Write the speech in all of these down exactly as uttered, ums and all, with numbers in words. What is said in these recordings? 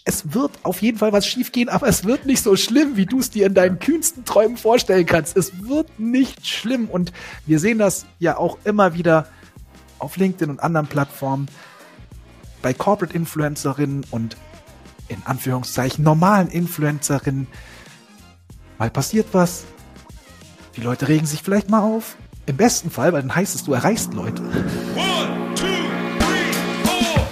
es wird auf jeden Fall was schiefgehen, aber es wird nicht so schlimm, wie du es dir in deinen kühnsten Träumen vorstellen kannst. Es wird nicht schlimm und wir sehen das ja auch immer wieder auf LinkedIn und anderen Plattformen bei Corporate Influencerinnen und in Anführungszeichen normalen Influencerinnen. Mal passiert was, die Leute regen sich vielleicht mal auf. Im besten Fall, weil dann heißt es, du erreichst Leute. One, two, three, four.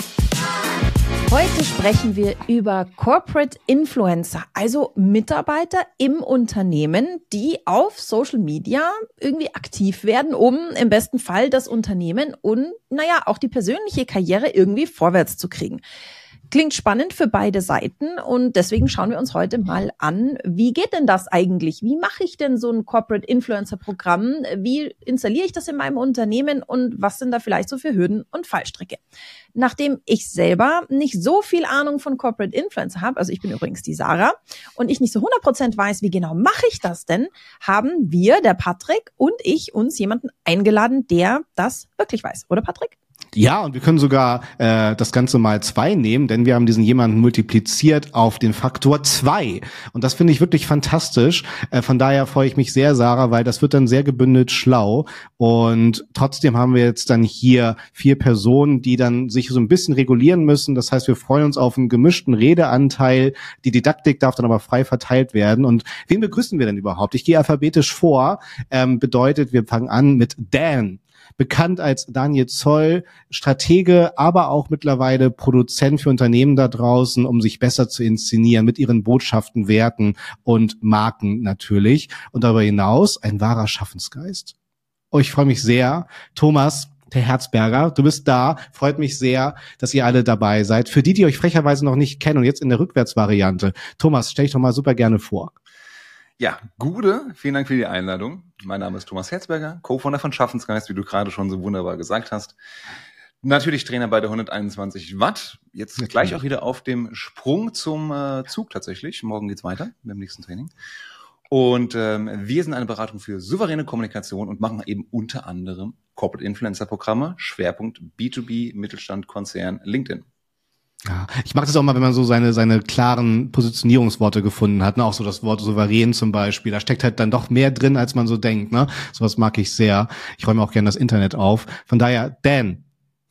Heute sprechen wir über Corporate Influencer, also Mitarbeiter im Unternehmen, die auf Social Media irgendwie aktiv werden, um im besten Fall das Unternehmen und, naja, auch die persönliche Karriere irgendwie vorwärts zu kriegen. Klingt spannend für beide Seiten und deswegen schauen wir uns heute mal an, wie geht denn das eigentlich? Wie mache ich denn so ein Corporate Influencer Programm? Wie installiere ich das in meinem Unternehmen und was sind da vielleicht so für Hürden und Fallstricke? Nachdem ich selber nicht so viel Ahnung von Corporate Influencer habe, also ich bin übrigens die Sarah und ich nicht so hundert Prozent weiß, wie genau mache ich das denn, haben wir, der Patrick und ich, uns jemanden eingeladen, der das wirklich weiß. Oder Patrick? Ja, und wir können sogar äh, das Ganze mal zwei nehmen, denn wir haben diesen jemanden multipliziert auf den Faktor zwei. Und das finde ich wirklich fantastisch. Äh, von daher freue ich mich sehr, Sarah, weil das wird dann sehr gebündelt schlau. Und trotzdem haben wir jetzt dann hier vier Personen, die dann sich so ein bisschen regulieren müssen. Das heißt, wir freuen uns auf einen gemischten Redeanteil. Die Didaktik darf dann aber frei verteilt werden. Und wen begrüßen wir denn überhaupt? Ich gehe alphabetisch vor. Ähm, bedeutet, wir fangen an mit Dan. Bekannt als Daniel Zoll, Stratege, aber auch mittlerweile Produzent für Unternehmen da draußen, um sich besser zu inszenieren mit ihren Botschaften, Werten und Marken natürlich. Und darüber hinaus ein wahrer Schaffensgeist. Oh, ich freue mich sehr. Thomas, der Herzberger, du bist da. Freut mich sehr, dass ihr alle dabei seid. Für die, die euch frecherweise noch nicht kennen und jetzt in der Rückwärtsvariante. Thomas, stell dich doch mal super gerne vor. Ja, Gude, vielen Dank für die Einladung. Mein Name ist Thomas Herzberger, Co-Founder von Schaffensgeist, wie du gerade schon so wunderbar gesagt hast. Natürlich Trainer bei der hunderteinundzwanzig Watt. Jetzt Natürlich. Gleich auch wieder auf dem Sprung zum äh, Zug tatsächlich. Morgen geht's weiter mit dem nächsten Training. Und ähm, wir sind eine Beratung für souveräne Kommunikation und machen eben unter anderem Corporate Influencer Programme, Schwerpunkt B zwei B, Mittelstand, Konzern, LinkedIn. Ja, ich mag das auch mal, wenn man so seine seine klaren Positionierungsworte gefunden hat, ne? Auch so das Wort souverän zum Beispiel. Da steckt halt dann doch mehr drin, als man so denkt, ne? Sowas mag ich sehr. Ich räume auch gerne das Internet auf. Von daher, Dan.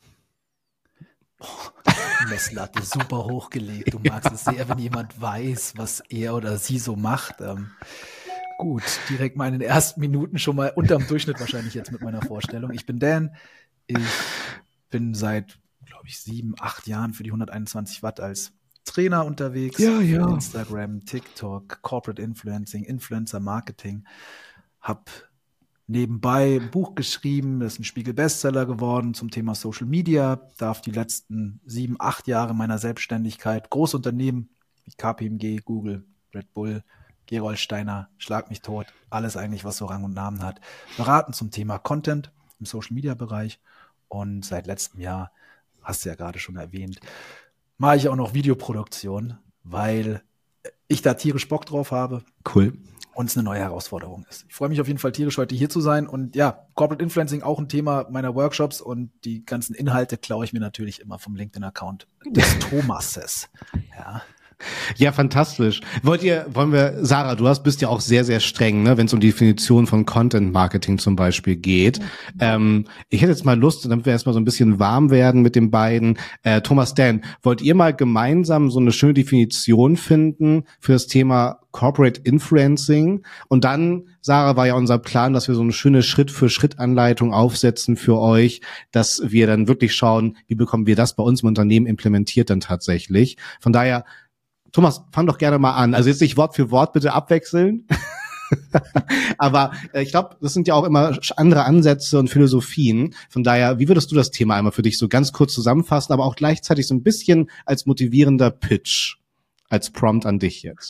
Messlatte super hochgelegt. Du magst es sehr, wenn jemand weiß, was er oder sie so macht. Ähm, gut, direkt mal in den ersten Minuten schon mal unterm Durchschnitt wahrscheinlich jetzt mit meiner Vorstellung. Ich bin Dan. Ich bin seit glaube ich, sieben, acht Jahren für die hunderteinundzwanzig Watt als Trainer unterwegs. Ja, ja. Instagram, TikTok, Corporate Influencing, Influencer Marketing. Hab nebenbei ein Buch geschrieben, das ist ein Spiegel-Bestseller geworden zum Thema Social Media. Darf die letzten sieben, acht Jahre meiner Selbstständigkeit Großunternehmen wie K P M G, Google, Red Bull, Gerold Steiner, Schlag mich tot, alles eigentlich, was so Rang und Namen hat, beraten zum Thema Content im Social-Media-Bereich. Und seit letztem Jahr, hast du ja gerade schon erwähnt, mache ich auch noch Videoproduktion, weil ich da tierisch Bock drauf habe. Cool. Und es eine neue Herausforderung ist. Ich freue mich auf jeden Fall tierisch, heute hier zu sein. Und ja, Corporate Influencing auch ein Thema meiner Workshops und die ganzen Inhalte klaue ich mir natürlich immer vom LinkedIn-Account des Thomases. Ja. Ja, fantastisch. Wollt ihr, wollen wir, Sarah, du hast, bist ja auch sehr, sehr streng, ne, wenn es um die Definition von Content Marketing zum Beispiel geht. Ähm, ich hätte jetzt mal Lust, damit wir erstmal so ein bisschen warm werden mit den beiden. Äh, Thomas, Dan, wollt ihr mal gemeinsam so eine schöne Definition finden für das Thema Corporate Influencing? Und dann, Sarah, war ja unser Plan, dass wir so eine schöne Schritt-für-Schritt-Anleitung aufsetzen für euch, dass wir dann wirklich schauen, wie bekommen wir das bei uns im Unternehmen implementiert dann tatsächlich. Von daher, Thomas, fang doch gerne mal an. Also jetzt nicht Wort für Wort bitte abwechseln. Aber äh, ich glaube, das sind ja auch immer andere Ansätze und Philosophien. Von daher, wie würdest du das Thema einmal für dich so ganz kurz zusammenfassen, aber auch gleichzeitig so ein bisschen als motivierender Pitch, als Prompt an dich jetzt?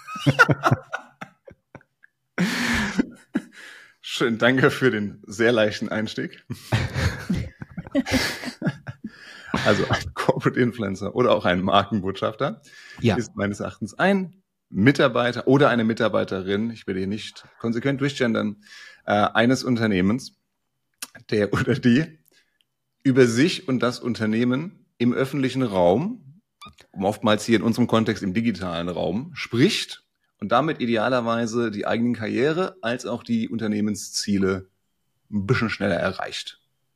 Schön, danke für den sehr leichten Einstieg. Also ein Corporate Influencer oder auch ein Markenbotschafter ja. ist meines Erachtens ein Mitarbeiter oder eine Mitarbeiterin, ich will hier nicht konsequent durchgendern, äh, eines Unternehmens, der oder die über sich und das Unternehmen im öffentlichen Raum oftmals hier in unserem Kontext im digitalen Raum, spricht und damit idealerweise die eigenen Karriere als auch die Unternehmensziele ein bisschen schneller erreicht.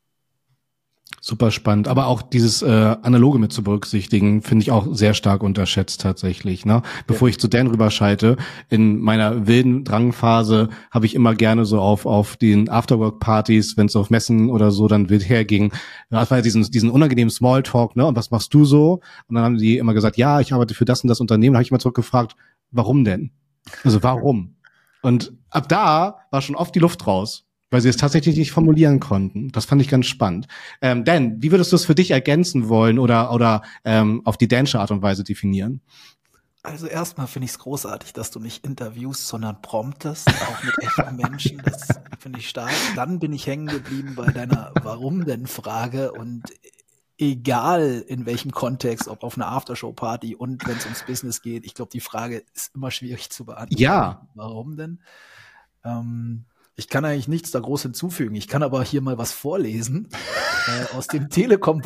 Super spannend, aber auch dieses äh, Analoge mit zu berücksichtigen, finde ich auch sehr stark unterschätzt tatsächlich. Ne? Bevor ja. ich zu Dan rüberschalte, in meiner wilden Drangphase habe ich immer gerne so auf auf den Afterwork-Partys, wenn es auf Messen oder so dann wild herging, das war ja diesen, diesen unangenehmen Smalltalk, ne? Und was machst du so? Und dann haben die immer gesagt, ja, ich arbeite für das und das Unternehmen. Da habe ich immer zurückgefragt, warum denn? Also warum? Und ab da war schon oft die Luft raus, weil sie es tatsächlich nicht formulieren konnten. Das fand ich ganz spannend. Ähm, Dan, wie würdest du es für dich ergänzen wollen oder oder ähm, auf die Dansche Art und Weise definieren? Also erstmal finde ich es großartig, dass du nicht interviewst, sondern promptest, auch mit echten Menschen. Das finde ich stark. Dann bin ich hängen geblieben bei deiner Warum-denn-Frage und egal in welchem Kontext, ob auf einer Aftershow-Party und wenn es ums Business geht, ich glaube, die Frage ist immer schwierig zu beantworten. Ja. Warum denn? Ähm, Ich kann eigentlich nichts da groß hinzufügen. Ich kann aber hier mal was vorlesen äh, aus dem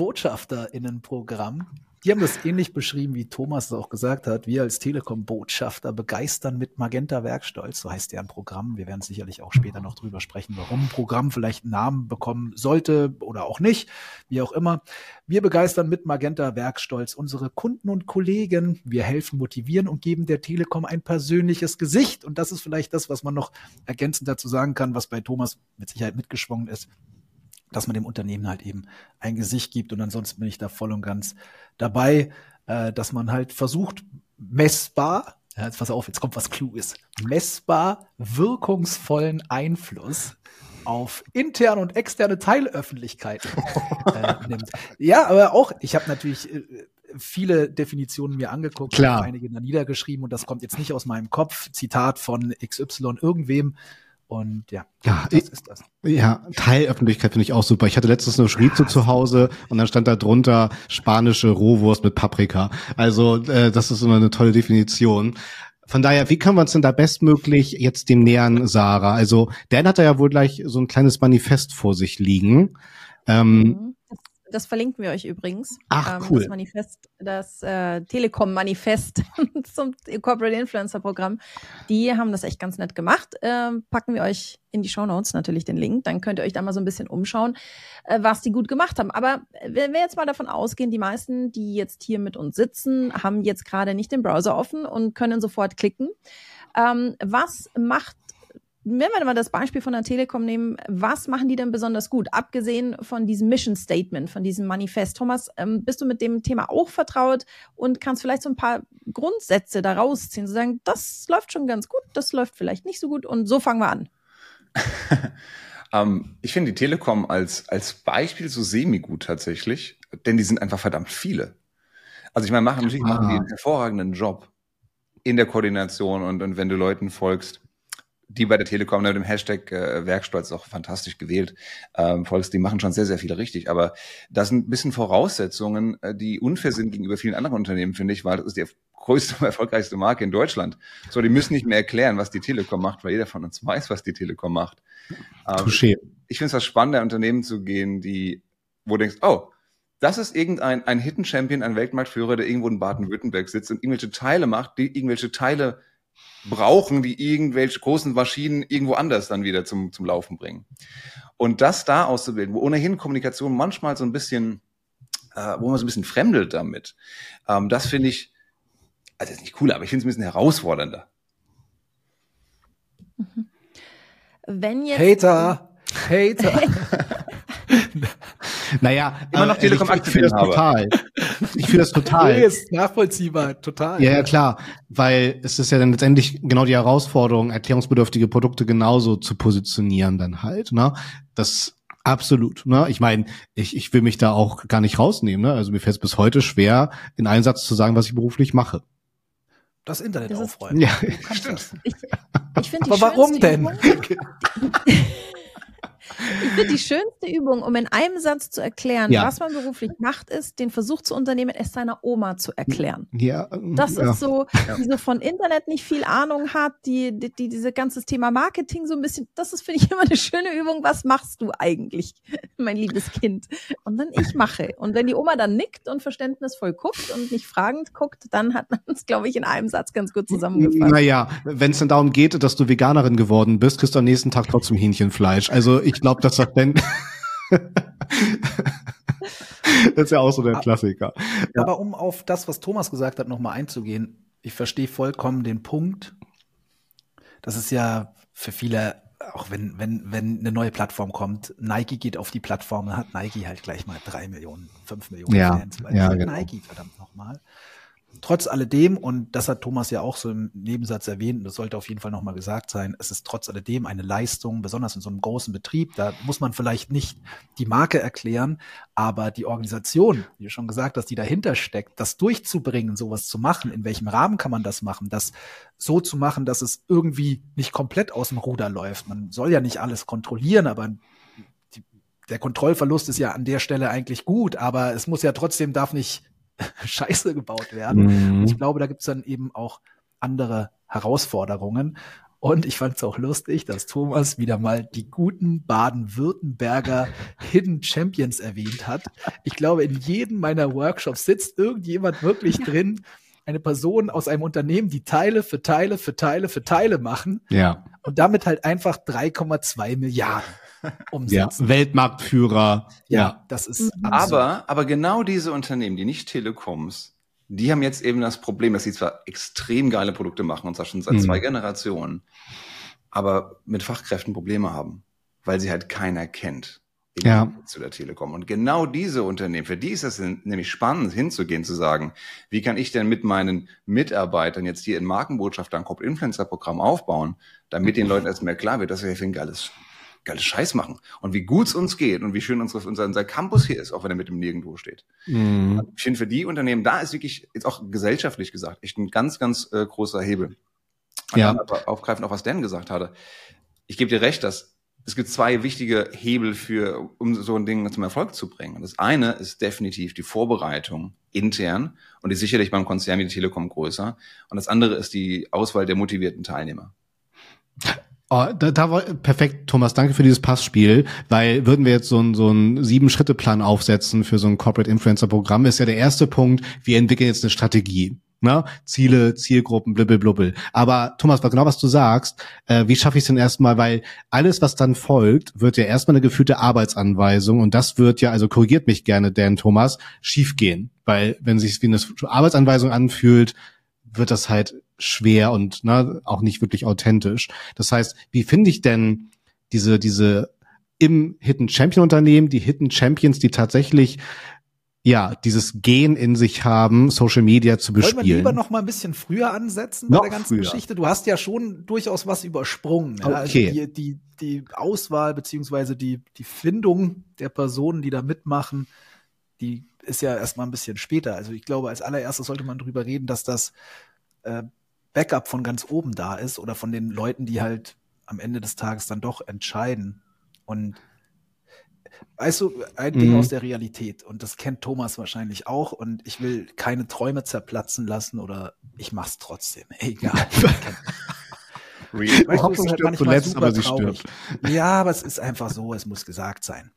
Telekom-BotschafterInnen-Programm. Die haben das ähnlich beschrieben, wie Thomas es auch gesagt hat. Wir als Telekom-Botschafter begeistern mit Magenta Werkstolz. So heißt deren Programm. Wir werden sicherlich auch später noch drüber sprechen, warum ein Programm vielleicht einen Namen bekommen sollte oder auch nicht. Wie auch immer. Wir begeistern mit Magenta Werkstolz unsere Kunden und Kollegen. Wir helfen, motivieren und geben der Telekom ein persönliches Gesicht. Und das ist vielleicht das, was man noch ergänzend dazu sagen kann, was bei Thomas mit Sicherheit mitgeschwungen ist, dass man dem Unternehmen halt eben ein Gesicht gibt. Und ansonsten bin ich da voll und ganz dabei, äh, dass man halt versucht, messbar, ja, jetzt pass auf, jetzt kommt was Kluges, messbar wirkungsvollen Einfluss auf interne und externe Teilöffentlichkeit äh, nimmt. Ja, aber auch, ich habe natürlich äh, viele Definitionen mir angeguckt, Klar. einige da niedergeschrieben und das kommt jetzt nicht aus meinem Kopf, Zitat von X Y irgendwem. Und ja, ja das ich, ist das. Ja, Teilöffentlichkeit finde ich auch super. Ich hatte letztens eine Chorizo zu Hause und dann stand da drunter spanische Rohwurst mit Paprika. Also äh, das ist immer eine tolle Definition. Von daher, wie können wir uns denn da bestmöglich jetzt dem nähern, Sarah? Also Dan hat da ja wohl gleich so ein kleines Manifest vor sich liegen. Ähm, das, das verlinken wir euch übrigens. Ach, ähm, cool. Das Manifest, das äh, Telekom-Manifest zum Corporate Influencer-Programm. Die haben das echt ganz nett gemacht. Ähm, packen wir euch in die Shownotes natürlich den Link. Dann könnt ihr euch da mal so ein bisschen umschauen, äh, was die gut gemacht haben. Aber wenn wir jetzt mal davon ausgehen, die meisten, die jetzt hier mit uns sitzen, haben jetzt gerade nicht den Browser offen und können sofort klicken. Ähm, was macht Wenn wir mal das Beispiel von der Telekom nehmen, was machen die denn besonders gut? Abgesehen von diesem Mission Statement, von diesem Manifest. Thomas, ähm, bist du mit dem Thema auch vertraut und kannst vielleicht so ein paar Grundsätze da rausziehen, zu sagen, das läuft schon ganz gut, das läuft vielleicht nicht so gut und so fangen wir an. um, ich finde die Telekom als, als Beispiel so semi-gut tatsächlich, denn die sind einfach verdammt viele. Also ich meine, machen, natürlich Ah. machen die einen hervorragenden Job in der Koordination und, und wenn du Leuten folgst, die bei der Telekom mit dem Hashtag äh, Werkstolz auch fantastisch gewählt, ähm, folgst, die machen schon sehr, sehr viel richtig. Aber das sind ein bisschen Voraussetzungen, äh, die unfair sind gegenüber vielen anderen Unternehmen, finde ich, weil das ist die größte und erfolgreichste Marke in Deutschland. So, die müssen nicht mehr erklären, was die Telekom macht, weil jeder von uns weiß, was die Telekom macht. Ähm, Touché. ich finde es was spannender, Unternehmen zu gehen, die, wo du denkst, oh, das ist irgendein ein Hidden Champion, ein Weltmarktführer, der irgendwo in Baden-Württemberg sitzt und irgendwelche Teile macht, die irgendwelche Teile brauchen, die irgendwelche großen Maschinen irgendwo anders dann wieder zum, zum Laufen bringen. Und das da auszubilden, wo ohnehin Kommunikation manchmal so ein bisschen, äh, wo man so ein bisschen fremdelt damit, ähm, das finde ich, also das ist nicht cooler, aber ich finde es ein bisschen herausfordernder. Wenn jetzt Hater, Hater. Naja, Immer noch äh, Telekom ich, ich fühle das total. Ich fühle das total. Nee, ist nachvollziehbar, total. Ja, ja, klar, weil es ist ja dann letztendlich genau die Herausforderung, erklärungsbedürftige Produkte genauso zu positionieren dann halt, ne? Das absolut, ne? Ich meine, ich, ich will mich da auch gar nicht rausnehmen, ne? Also mir fällt es bis heute schwer, in einem Satz zu sagen, was ich beruflich mache. Das Internet Das ist- aufräumen. Ja, Du kannst das. ich, ich finde die Aber warum schönste denn? Übung- Ich finde, die schönste Übung, um in einem Satz zu erklären, Ja. was man beruflich macht, ist, den Versuch zu unternehmen, es seiner Oma zu erklären. Ja, ähm, Das ja. ist so, die so von Internet nicht viel Ahnung hat, die, die, die diese ganze Thema Marketing so ein bisschen, das ist, finde ich, immer eine schöne Übung. Was machst du eigentlich, mein liebes Kind? Und dann ich mache. Und wenn die Oma dann nickt und verständnisvoll guckt und nicht fragend guckt, dann hat man es, glaube ich, in einem Satz ganz gut zusammengefasst. Naja, wenn es dann darum geht, dass du Veganerin geworden bist, kriegst du am nächsten Tag trotzdem Hähnchenfleisch. Also ich glaube, dass das dann das ist ja auch so der Klassiker. Ja. Aber um auf das, was Thomas gesagt hat, nochmal einzugehen, ich verstehe vollkommen den Punkt. Das ist ja für viele, auch wenn, wenn, wenn eine neue Plattform kommt, Nike geht auf die Plattform, dann hat Nike halt gleich mal drei Millionen, fünf Millionen Ja, Fans, weil ja, halt genau. Nike, verdammt nochmal. Trotz alledem, und das hat Thomas ja auch so im Nebensatz erwähnt, und das sollte auf jeden Fall nochmal gesagt sein, es ist trotz alledem eine Leistung, besonders in so einem großen Betrieb, da muss man vielleicht nicht die Marke erklären, aber die Organisation, wie du schon gesagt hast, die dahinter steckt, das durchzubringen, sowas zu machen, in welchem Rahmen kann man das machen, das so zu machen, dass es irgendwie nicht komplett aus dem Ruder läuft. Man soll ja nicht alles kontrollieren, aber die, der Kontrollverlust ist ja an der Stelle eigentlich gut, aber es muss ja trotzdem, darf nicht Scheiße gebaut werden. Mhm. Ich glaube, da gibt's dann eben auch andere Herausforderungen. Und ich fand es auch lustig, dass Thomas wieder mal die guten Baden-Württemberger Hidden Champions erwähnt hat. Ich glaube, in jedem meiner Workshops sitzt irgendjemand wirklich drin, eine Person aus einem Unternehmen, die Teile für Teile für Teile für Teile machen Ja. und damit halt einfach drei Komma zwei Milliarden Ja, umsetzen. Weltmarktführer. Ja, Ja. das ist absurd. Aber, aber genau diese Unternehmen, die nicht Telekoms, die haben jetzt eben das Problem, dass sie zwar extrem geile Produkte machen, und zwar schon seit Mhm. zwei Generationen, aber mit Fachkräften Probleme haben, weil sie halt keiner kennt. im Ja. Gegensatz zu der Telekom. Und genau diese Unternehmen, für die ist es nämlich spannend, hinzugehen, zu sagen, wie kann ich denn mit meinen Mitarbeitern jetzt hier in Markenbotschafter ein Corporate Influencer Programm aufbauen, damit den Leuten erstmal klar wird, dass wir hier für ein geiles geiles Scheiß machen und wie gut es uns geht und wie schön unsere, unser, unser Campus hier ist, auch wenn er mit dem Nirgendwo steht. Mhm. Ich finde, für die Unternehmen, da ist wirklich, jetzt auch gesellschaftlich gesagt, echt ein ganz, ganz äh, großer Hebel. Und Ja. dann aber aufgreifen, auch was Dan gesagt hatte. Ich gebe dir recht, dass es gibt zwei wichtige Hebel für, um so ein Ding zum Erfolg zu bringen. Und das eine ist definitiv die Vorbereitung intern und die ist sicherlich beim Konzern wie die Telekom größer. Und das andere ist die Auswahl der motivierten Teilnehmer. Oh, da, da war perfekt, Thomas, danke für dieses Passspiel, weil würden wir jetzt so einen so einen Sieben-Schritte-Plan aufsetzen für so ein Corporate Influencer-Programm, ist ja der erste Punkt, wir entwickeln jetzt eine Strategie. Ne? Ziele, Zielgruppen, blibbel, blubbel. Aber Thomas, genau was du sagst, äh, wie schaffe ich es denn erstmal, weil alles, was dann folgt, wird ja erstmal eine gefühlte Arbeitsanweisung und das wird ja, also korrigiert mich gerne, Dan, Thomas, schiefgehen, weil wenn sich wie eine Arbeitsanweisung anfühlt, wird das halt schwer und ne, auch nicht wirklich authentisch. Das heißt, wie finde ich denn diese diese im Hidden Champion Unternehmen, die Hidden Champions, die tatsächlich ja dieses Gen in sich haben, Social Media zu Wollen wir bespielen? lieber noch mal ein bisschen früher ansetzen Noch bei der ganzen früher. Geschichte? Du hast ja schon durchaus was übersprungen. Ja? Okay. Also die, die, die Auswahl beziehungsweise die, die Findung der Personen, die da mitmachen, die ist ja erstmal ein bisschen später. Also ich glaube, als allererstes sollte man drüber reden, dass das äh, Backup von ganz oben da ist oder von den Leuten, die halt am Ende des Tages dann doch entscheiden. Und weißt du, ein Ding Mhm. aus der Realität, und das kennt Thomas wahrscheinlich auch, und ich will keine Träume zerplatzen lassen oder ich mach's trotzdem, egal. Weißt du, Hoffnung es ist halt stirbt manchmal zuletzt, super aber sie traurig. Ja, aber es ist einfach so, es muss gesagt sein.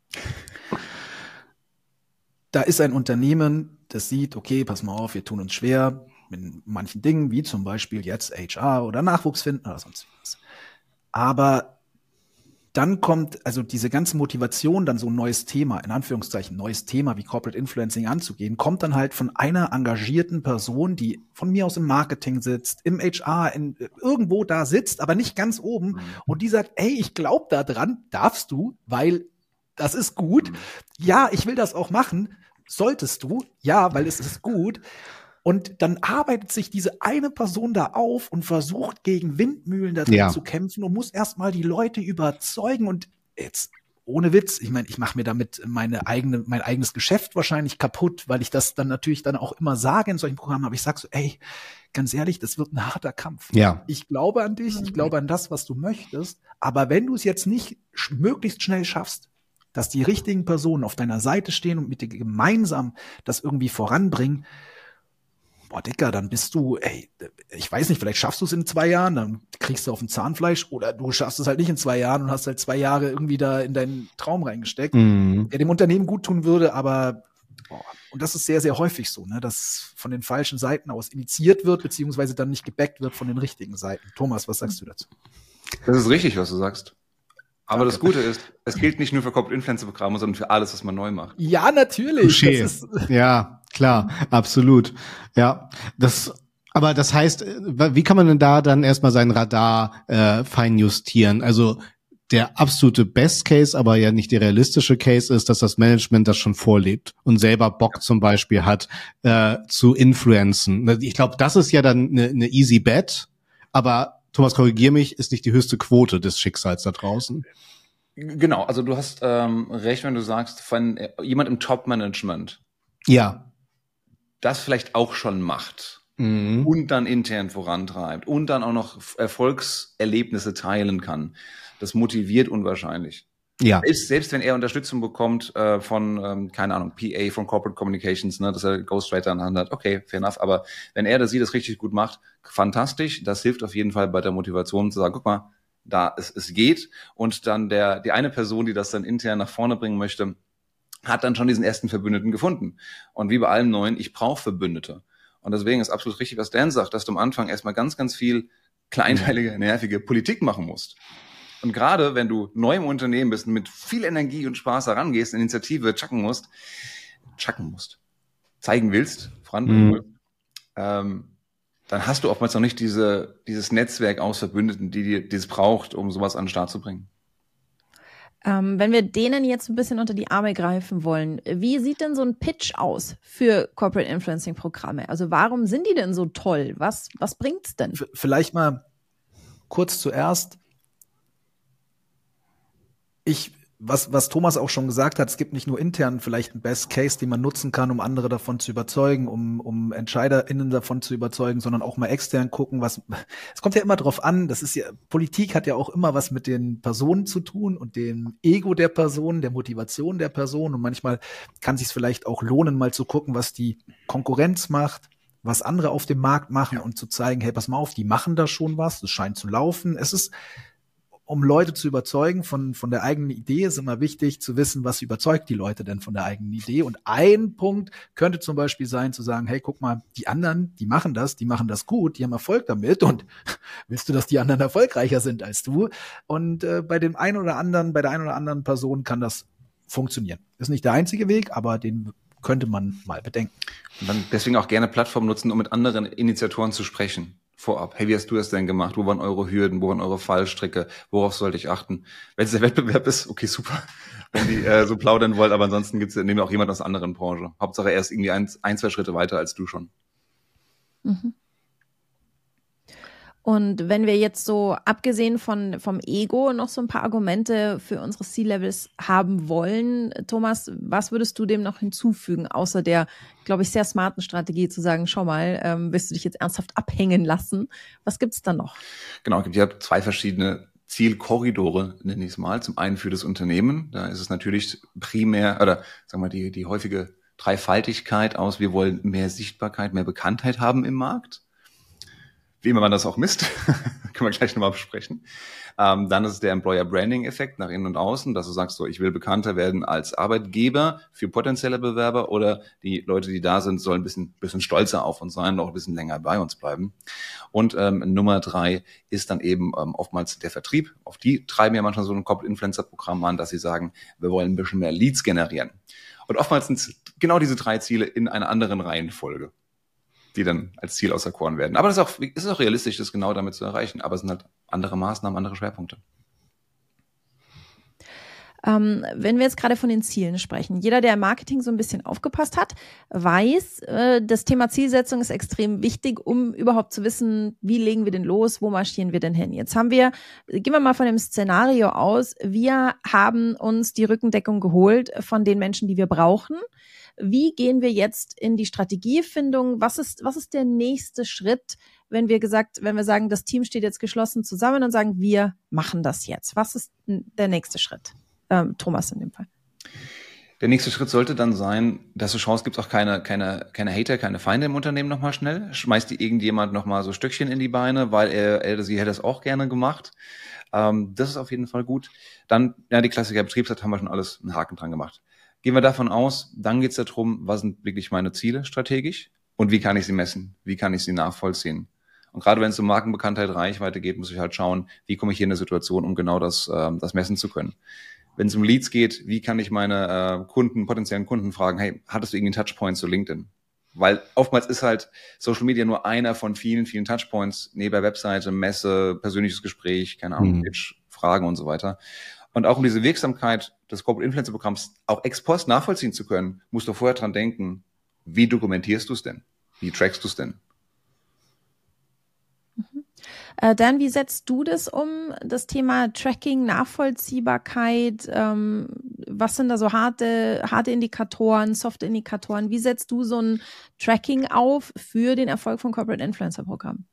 Da ist ein Unternehmen, das sieht, okay, pass mal auf, wir tun uns schwer mit manchen Dingen, wie zum Beispiel jetzt H R oder Nachwuchs finden oder sonst was. Aber dann kommt, also diese ganze Motivation, dann so ein neues Thema, in Anführungszeichen neues Thema wie Corporate Influencing anzugehen, kommt dann halt von einer engagierten Person, die von mir aus im Marketing sitzt, im H R, in, irgendwo da sitzt, aber nicht ganz oben, Mhm. und die sagt, ey, ich glaube da dran, darfst du, weil das ist gut. Ja, ich will das auch machen. Solltest du? Ja, weil es ist gut. Und dann arbeitet sich diese eine Person da auf und versucht gegen Windmühlen da drin Ja. zu kämpfen und muss erstmal die Leute überzeugen. Und jetzt, ohne Witz, ich meine, ich mache mir damit meine eigene, mein eigenes Geschäft wahrscheinlich kaputt, weil ich das dann natürlich dann auch immer sage in solchen Programmen. Aber ich sag so, ey, ganz ehrlich, das wird ein harter Kampf. Ja. Ich glaube an dich, ich glaube an das, was du möchtest, aber wenn du es jetzt nicht sch- möglichst schnell schaffst, dass die richtigen Personen auf deiner Seite stehen und mit dir gemeinsam das irgendwie voranbringen, boah, Dicker, dann bist du, ey, ich weiß nicht, vielleicht schaffst du es in zwei Jahren, dann kriegst du auf ein Zahnfleisch, oder du schaffst es halt nicht in zwei Jahren und hast halt zwei Jahre irgendwie da in deinen Traum reingesteckt, Mhm. der dem Unternehmen gut tun würde, aber boah, und das ist sehr, sehr häufig so, ne, dass von den falschen Seiten aus initiiert wird, beziehungsweise dann nicht gebackt wird von den richtigen Seiten. Thomas, was sagst du dazu? Das ist richtig, was du sagst. Aber Danke. das Gute ist, es gilt nicht nur für Corporate Influencer-Programme, sondern für alles, was man neu macht. Ja, natürlich. Touché. Das ist, Ja, klar, absolut. Ja, das, aber das heißt, äh, wie kann man denn da dann erstmal sein Radar äh, fein justieren? Also der absolute Best Case, aber ja nicht der realistische Case ist, dass das Management das schon vorlebt und selber Bock zum Beispiel hat, äh, zu influenzen. Ich glaube, das ist ja dann eine ne easy bet, aber Thomas, korrigier mich, ist nicht die höchste Quote des Schicksals da draußen. Genau, also du hast ähm, recht, wenn du sagst, von äh, jemand im Top-Management Ja. das vielleicht auch schon macht Mhm. und dann intern vorantreibt und dann auch noch Erfolgserlebnisse teilen kann. Das motiviert unwahrscheinlich. Ja. Selbst, selbst wenn er Unterstützung bekommt äh, von, ähm, keine Ahnung, P A, von Corporate Communications, ne, dass er Ghostwriter an der Hand hat, okay, fair enough. Aber wenn er das sieht, das richtig gut macht, fantastisch. Das hilft auf jeden Fall bei der Motivation zu sagen, guck mal, da es, es geht. Und dann der die eine Person, die das dann intern nach vorne bringen möchte, hat dann schon diesen ersten Verbündeten gefunden. Und wie bei allem Neuen, ich brauche Verbündete. Und deswegen ist absolut richtig, was Dan sagt, dass du am Anfang erstmal ganz, ganz viel kleinteilige, nervige Politik machen musst. Und gerade wenn du neu im Unternehmen bist und mit viel Energie und Spaß herangehst, Initiative chucken musst, chucken musst, zeigen willst, voranbringen Mhm. willst, ähm, dann hast du oftmals noch nicht diese, dieses Netzwerk aus Verbündeten, die dir das braucht, um sowas an den Start zu bringen. Ähm, wenn wir denen jetzt ein bisschen unter die Arme greifen wollen, wie sieht denn so ein Pitch aus für Corporate Influencing Programme? Also warum sind die denn so toll? Was, was bringt's denn? v- vielleicht mal kurz zuerst. Ich, was, was Thomas auch schon gesagt hat, es gibt nicht nur intern vielleicht einen Best Case, den man nutzen kann, um andere davon zu überzeugen, um, um EntscheiderInnen davon zu überzeugen, sondern auch mal extern gucken, was, es kommt ja immer drauf an, das ist ja, Politik hat ja auch immer was mit den Personen zu tun und dem Ego der Person, der Motivation der Person, und manchmal kann es sich vielleicht auch lohnen, mal zu gucken, was die Konkurrenz macht, was andere auf dem Markt machen, und zu zeigen, hey, pass mal auf, die machen da schon was, das scheint zu laufen. Es ist, um Leute zu überzeugen von, von der eigenen Idee, ist immer wichtig zu wissen, was überzeugt die Leute denn von der eigenen Idee. Und ein Punkt könnte zum Beispiel sein, zu sagen, hey, guck mal, die anderen, die machen das, die machen das gut, die haben Erfolg damit, und willst du, dass die anderen erfolgreicher sind als du? Und äh, bei dem einen oder anderen, bei der einen oder anderen Person kann das funktionieren. Ist nicht der einzige Weg, aber den könnte man mal bedenken. Und dann deswegen auch gerne Plattformen nutzen, um mit anderen Initiatoren zu sprechen. Vorab. Hey, wie hast du das denn gemacht? Wo waren eure Hürden? Wo waren eure Fallstricke? Worauf sollte ich achten? Wenn es der Wettbewerb ist, okay, super. Wenn die äh, so plaudern wollt, aber ansonsten gibt's nehmen wir auch jemand aus einer anderen Branche. Hauptsache er ist irgendwie ein, ein, zwei Schritte weiter als du schon. Mhm. Und wenn wir jetzt so, abgesehen von, vom Ego, noch so ein paar Argumente für unsere C-Levels haben wollen, Thomas, was würdest du dem noch hinzufügen, außer der, glaube ich, sehr smarten Strategie zu sagen, schau mal, ähm, willst du dich jetzt ernsthaft abhängen lassen? Was gibt's da noch? Genau, es gibt ja zwei verschiedene Zielkorridore, nenne ich es mal. Zum einen für das Unternehmen, da ist es natürlich primär, oder sagen wir die, die häufige Dreifaltigkeit aus, wir wollen mehr Sichtbarkeit, mehr Bekanntheit haben im Markt. Wie immer man das auch misst, können wir gleich nochmal besprechen. Ähm, dann ist es der Employer-Branding-Effekt nach innen und außen, dass du sagst, so, ich will bekannter werden als Arbeitgeber für potenzielle Bewerber, oder die Leute, die da sind, sollen ein bisschen, bisschen stolzer auf uns sein, noch ein bisschen länger bei uns bleiben. Und ähm, Nummer drei ist dann eben ähm, oftmals der Vertrieb. Auf die treiben ja manchmal so ein Corporate-Influencer-Programm an, dass sie sagen, wir wollen ein bisschen mehr Leads generieren. Und oftmals sind es genau diese drei Ziele in einer anderen Reihenfolge, die dann als Ziel auserkoren werden. Aber es ist auch, es ist auch realistisch, das genau damit zu erreichen. Aber es sind halt andere Maßnahmen, andere Schwerpunkte. Ähm, wenn wir jetzt gerade von den Zielen sprechen, jeder, der im Marketing so ein bisschen aufgepasst hat, weiß, äh, das Thema Zielsetzung ist extrem wichtig, um überhaupt zu wissen, wie legen wir denn los, wo marschieren wir denn hin. Jetzt haben wir, gehen wir mal von dem Szenario aus, wir haben uns die Rückendeckung geholt von den Menschen, die wir brauchen. Wie gehen wir jetzt in die Strategiefindung? Was ist, was ist der nächste Schritt, wenn wir gesagt, wenn wir sagen, das Team steht jetzt geschlossen zusammen und sagen, wir machen das jetzt? Was ist der nächste Schritt? Ähm, Thomas in dem Fall. Der nächste Schritt sollte dann sein, dass du schaust, gibt es auch keine, keine, keine Hater, keine Feinde im Unternehmen nochmal schnell. Schmeißt dir irgendjemand nochmal so Stückchen in die Beine, weil er, er sie hätte es auch gerne gemacht. Ähm, das ist auf jeden Fall gut. Dann, ja, die Klassiker Betriebsrat haben wir schon alles einen Haken dran gemacht. Gehen wir davon aus, dann geht es darum, was sind wirklich meine Ziele strategisch und wie kann ich sie messen? Wie kann ich sie nachvollziehen? Und gerade wenn es um Markenbekanntheit, Reichweite geht, muss ich halt schauen, wie komme ich hier in eine Situation, um genau das, ähm, das messen zu können. Wenn es um Leads geht, wie kann ich meine äh, Kunden, potenziellen Kunden fragen, hey, hattest du irgendwie einen Touchpoint zu LinkedIn? Weil oftmals ist halt Social Media nur einer von vielen, vielen Touchpoints, neben der Webseite, Messe, persönliches Gespräch, keine Ahnung, Mhm. Pitch, Fragen und so weiter. Und auch um diese Wirksamkeit des Corporate Influencer Programms auch ex post nachvollziehen zu können, musst du vorher dran denken, wie dokumentierst du es denn? Wie trackst du es denn? Äh, Dan, wie setzt du das um, das Thema Tracking, Nachvollziehbarkeit? Ähm, was sind da so harte, harte Indikatoren, softe Indikatoren? Wie setzt du so ein Tracking auf für den Erfolg von Corporate Influencer Programm?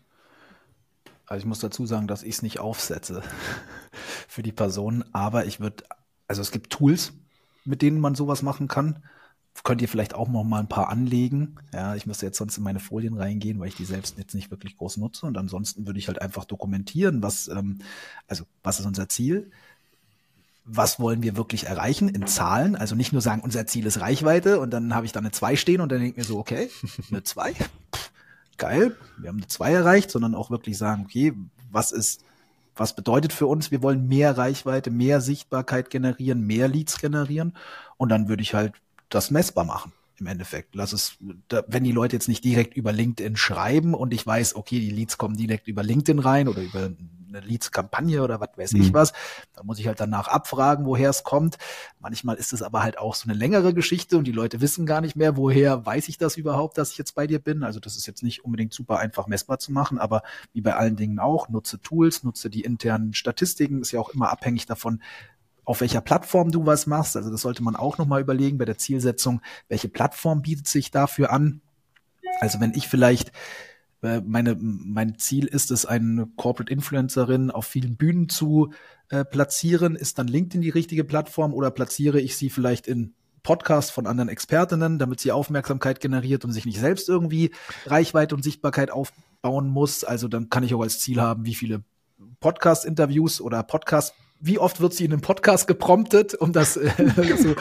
Also ich muss dazu sagen, dass ich es nicht aufsetze für die Person, aber ich würde, also es gibt Tools, mit denen man sowas machen kann. Könnt ihr vielleicht auch noch mal ein paar anlegen. Ja, ich müsste jetzt sonst in meine Folien reingehen, weil ich die selbst jetzt nicht wirklich groß nutze. Und ansonsten würde ich halt einfach dokumentieren, was, ähm, also was ist unser Ziel? Was wollen wir wirklich erreichen in Zahlen? Also nicht nur sagen, unser Ziel ist Reichweite und dann habe ich da eine zwei stehen und dann denke ich mir so, okay, eine zwei, Pff, geil, wir haben eine zwei erreicht, sondern auch wirklich sagen, okay, was ist, was bedeutet für uns, wir wollen mehr Reichweite, mehr Sichtbarkeit generieren, mehr Leads generieren und dann würde ich halt das messbar machen im Endeffekt. Lass es, da, wenn die Leute jetzt nicht direkt über LinkedIn schreiben und ich weiß, okay, die Leads kommen direkt über LinkedIn rein oder über eine Leads-Kampagne oder was weiß ich Mhm. was, dann muss ich halt danach abfragen, woher es kommt. Manchmal ist es aber halt auch so eine längere Geschichte und die Leute wissen gar nicht mehr, woher weiß ich das überhaupt, dass ich jetzt bei dir bin. Also das ist jetzt nicht unbedingt super einfach messbar zu machen, aber wie bei allen Dingen auch, nutze Tools, nutze die internen Statistiken, ist ja auch immer abhängig davon, auf welcher Plattform du was machst. Also das sollte man auch nochmal überlegen bei der Zielsetzung, welche Plattform bietet sich dafür an. Also wenn ich vielleicht, äh, meine, mein Ziel ist es, eine Corporate Influencerin auf vielen Bühnen zu äh, platzieren, ist dann LinkedIn die richtige Plattform oder platziere ich sie vielleicht in Podcasts von anderen Expertinnen, damit sie Aufmerksamkeit generiert und sich nicht selbst irgendwie Reichweite und Sichtbarkeit aufbauen muss. Also dann kann ich auch als Ziel haben, wie viele Podcast-Interviews oder Podcast, wie oft wird sie in einem Podcast gepromptet, um das äh, so,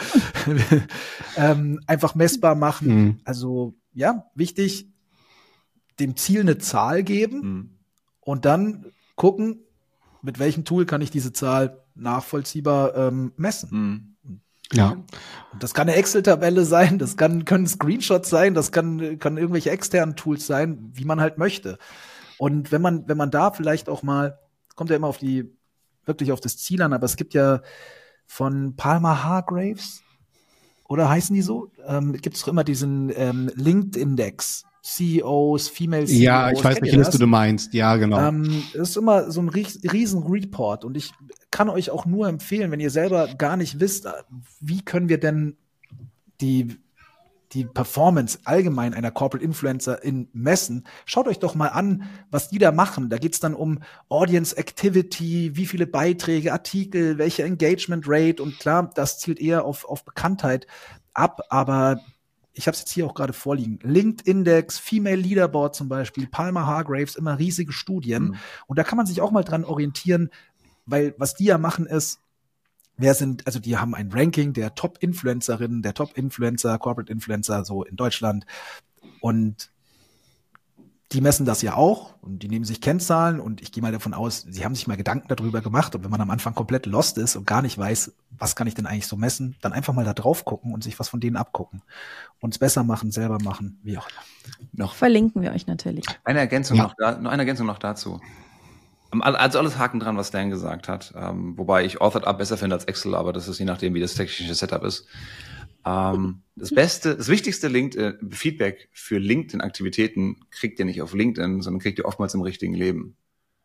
ähm, einfach messbar machen. Mhm. Also ja, wichtig, dem Ziel eine Zahl geben Mhm. und dann gucken, mit welchem Tool kann ich diese Zahl nachvollziehbar ähm, messen. Mhm. Ja. Und das kann eine Excel-Tabelle sein, das kann, können Screenshots sein, das kann, kann irgendwelche externen Tools sein, wie man halt möchte. Und wenn man, wenn man da vielleicht auch mal, kommt ja immer auf die, wirklich auf das Ziel an, aber es gibt ja von Palmer Hargraves, oder heißen die so? Ähm, gibt es doch immer diesen ähm, Linked-Index, C E Os, Female C E Os. Ja, ich weiß, Kennt welche ihr Liste das? du meinst. Ja, genau. Ähm, das ist immer so ein ries- riesen Report und ich kann euch auch nur empfehlen, wenn ihr selber gar nicht wisst, wie können wir denn die, die Performance allgemein einer Corporate Influencerin messen, schaut euch doch mal an, was die da machen. Da geht's dann um Audience Activity, wie viele Beiträge, Artikel, welche Engagement Rate und klar, das zielt eher auf, auf Bekanntheit ab, aber ich habe es jetzt hier auch gerade vorliegen. Linked Index, Female Leaderboard zum Beispiel, Palmer Hargraves, immer riesige Studien. Mhm. Und da kann man sich auch mal dran orientieren, weil was die ja machen ist, wer sind, also die haben ein Ranking der Top-Influencerinnen, der Top-Influencer, Corporate Influencer so in Deutschland. Und die messen das ja auch und die nehmen sich Kennzahlen und ich gehe mal davon aus, sie haben sich mal Gedanken darüber gemacht und wenn man am Anfang komplett lost ist und gar nicht weiß, was kann ich denn eigentlich so messen, dann einfach mal da drauf gucken und sich was von denen abgucken. Uns besser machen, selber machen, wie auch immer. Noch Verlinken wir euch natürlich. eine Ergänzung Ja. noch da, noch eine Ergänzung noch dazu. Also alles Haken dran, was Dan gesagt hat. Ähm, wobei ich Authored Up besser finde als Excel, aber das ist je nachdem, wie das technische Setup ist. Ähm, das beste, das wichtigste LinkedIn, Feedback für LinkedIn-Aktivitäten kriegt ihr nicht auf LinkedIn, sondern kriegt ihr oftmals im richtigen Leben.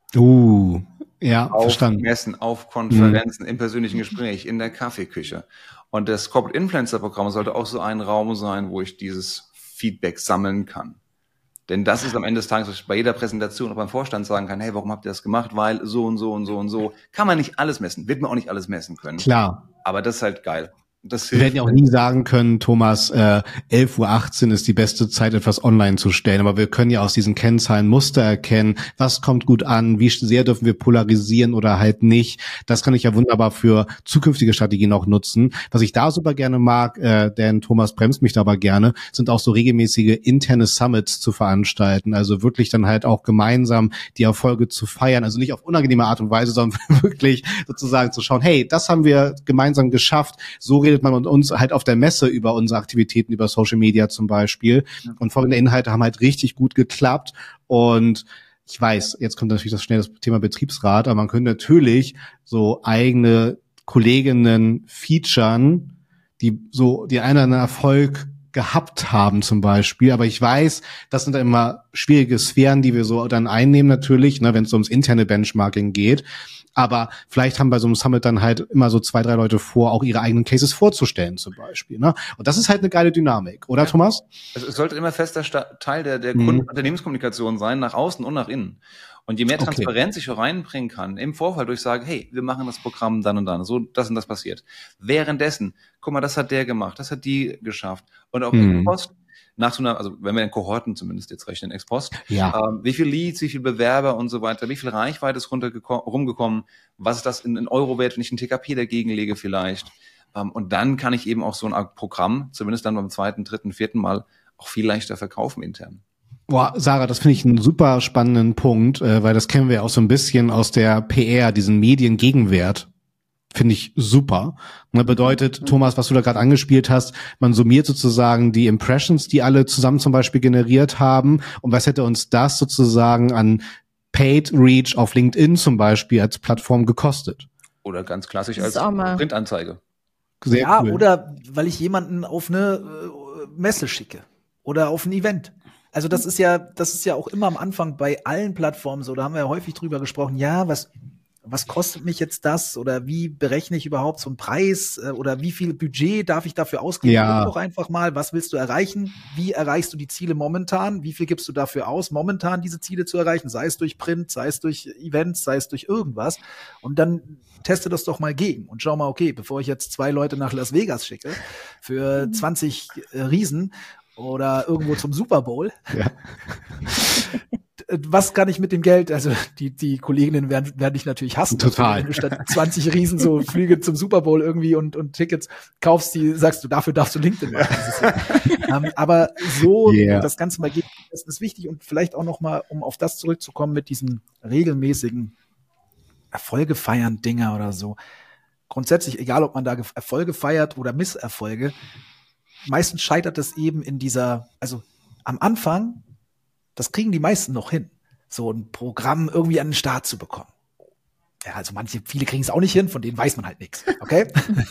Uh, ja, Auf verstanden. Messen, auf Konferenzen, im persönlichen Gespräch, in der Kaffeeküche. Und das Corporate Influencer Programm sollte auch so ein Raum sein, wo ich dieses Feedback sammeln kann. Denn das ist am Ende des Tages, was ich bei jeder Präsentation auch beim Vorstand sagen kann, hey, warum habt ihr das gemacht? Weil so und so und so und so. Kann man nicht alles messen, wird man auch nicht alles messen können. Klar. Aber das ist halt geil. Das Wir werden ja auch nie sagen können, Thomas, äh, elf Uhr achtzehn ist die beste Zeit, etwas online zu stellen. Aber wir können ja aus diesen Kennzahlen Muster erkennen. Was kommt gut an? Wie sehr dürfen wir polarisieren oder halt nicht? Das kann ich ja wunderbar für zukünftige Strategien auch nutzen. Was ich da super gerne mag, äh, denn Thomas bremst mich dabei gerne, sind auch so regelmäßige interne Summits zu veranstalten. Also wirklich dann halt auch gemeinsam die Erfolge zu feiern. Also nicht auf unangenehme Art und Weise, sondern wirklich sozusagen zu schauen, hey, das haben wir gemeinsam geschafft. So redet man mit uns halt auf der Messe über unsere Aktivitäten, über Social Media zum Beispiel. Und folgende Inhalte haben halt richtig gut geklappt. Und ich weiß, jetzt kommt natürlich das schnell das Thema Betriebsrat, aber man könnte natürlich so eigene Kolleginnen featuren, die so die einen oder anderen Erfolg gehabt haben zum Beispiel. Aber ich weiß, das sind immer schwierige Sphären, die wir so dann einnehmen natürlich, ne, wenn es ums interne Benchmarking geht. Aber vielleicht haben bei so einem Summit dann halt immer so zwei, drei Leute vor, auch ihre eigenen Cases vorzustellen zum Beispiel. Ne? Und das ist halt eine geile Dynamik, oder ja. Thomas? Es, es sollte immer fester Sta- Teil der, der Mhm. Kunden- und Unternehmenskommunikation sein, nach außen und nach innen. Und je mehr Okay. Transparenz ich reinbringen kann, im Vorfall durch sagen, hey, wir machen das Programm dann und dann, so das und das passiert. Währenddessen, guck mal, das hat der gemacht, das hat die geschafft. Und auch Mhm. in Post, nach so einer, also wenn wir in Kohorten zumindest jetzt rechnen, ex post, Ja. ähm, wie viel Leads, wie viel Bewerber und so weiter, wie viel Reichweite ist runtergeko- rumgekommen, was ist das in, in Euro wert, wenn ich ein T K P dagegen lege vielleicht. Ähm, und dann kann ich eben auch so ein Programm, zumindest dann beim zweiten, dritten, vierten Mal, auch viel leichter verkaufen intern. Boah, Sarah, das finde ich einen super spannenden Punkt, äh, weil das kennen wir auch so ein bisschen aus der P R, diesen Mediengegenwert. Finde ich super. Und das bedeutet, Thomas, was du da gerade angespielt hast, man summiert sozusagen die Impressions, die alle zusammen zum Beispiel generiert haben. Und was hätte uns das sozusagen an Paid Reach auf LinkedIn zum Beispiel als Plattform gekostet? Oder ganz klassisch Das als ist auch mal- Printanzeige. Sehr ja, cool. oder weil ich jemanden auf eine äh, Messe schicke oder auf ein Event. Also das ist ja, das ist ja auch immer am Anfang bei allen Plattformen so. Da haben wir ja häufig drüber gesprochen. Ja, was, was kostet mich jetzt das? Oder wie berechne ich überhaupt so einen Preis? Äh, Oder wie viel Budget darf ich dafür ausgeben? Ja. Guck doch einfach mal, was willst du erreichen? Wie erreichst du die Ziele momentan? Wie viel gibst du dafür aus, momentan diese Ziele zu erreichen? Sei es durch Print, sei es durch Events, sei es durch irgendwas. Und dann teste das doch mal gegen und schau mal, okay, bevor ich jetzt zwei Leute nach Las Vegas schicke für zwanzig äh, Riesen oder irgendwo zum Super Bowl, Ja. was kann ich mit dem Geld, also die, die Kolleginnen werden, werden dich natürlich hassen. Total. Wenn du statt zwanzig Riesen so Flüge zum Super Bowl irgendwie und, und Tickets kaufst, die sagst du, dafür darfst du LinkedIn machen. dieses Jahr. ähm, aber so Yeah. das Ganze mal geht, das ist wichtig und vielleicht auch noch mal, um auf das zurückzukommen mit diesen regelmäßigen Erfolge feiern Dinger oder so. Grundsätzlich, egal ob man da Ge- Erfolge feiert oder Misserfolge, meistens scheitert es eben in dieser, also am Anfang, das kriegen die meisten noch hin, so ein Programm irgendwie an den Start zu bekommen. Ja, also manche, viele kriegen es auch nicht hin, von denen weiß man halt nichts, okay?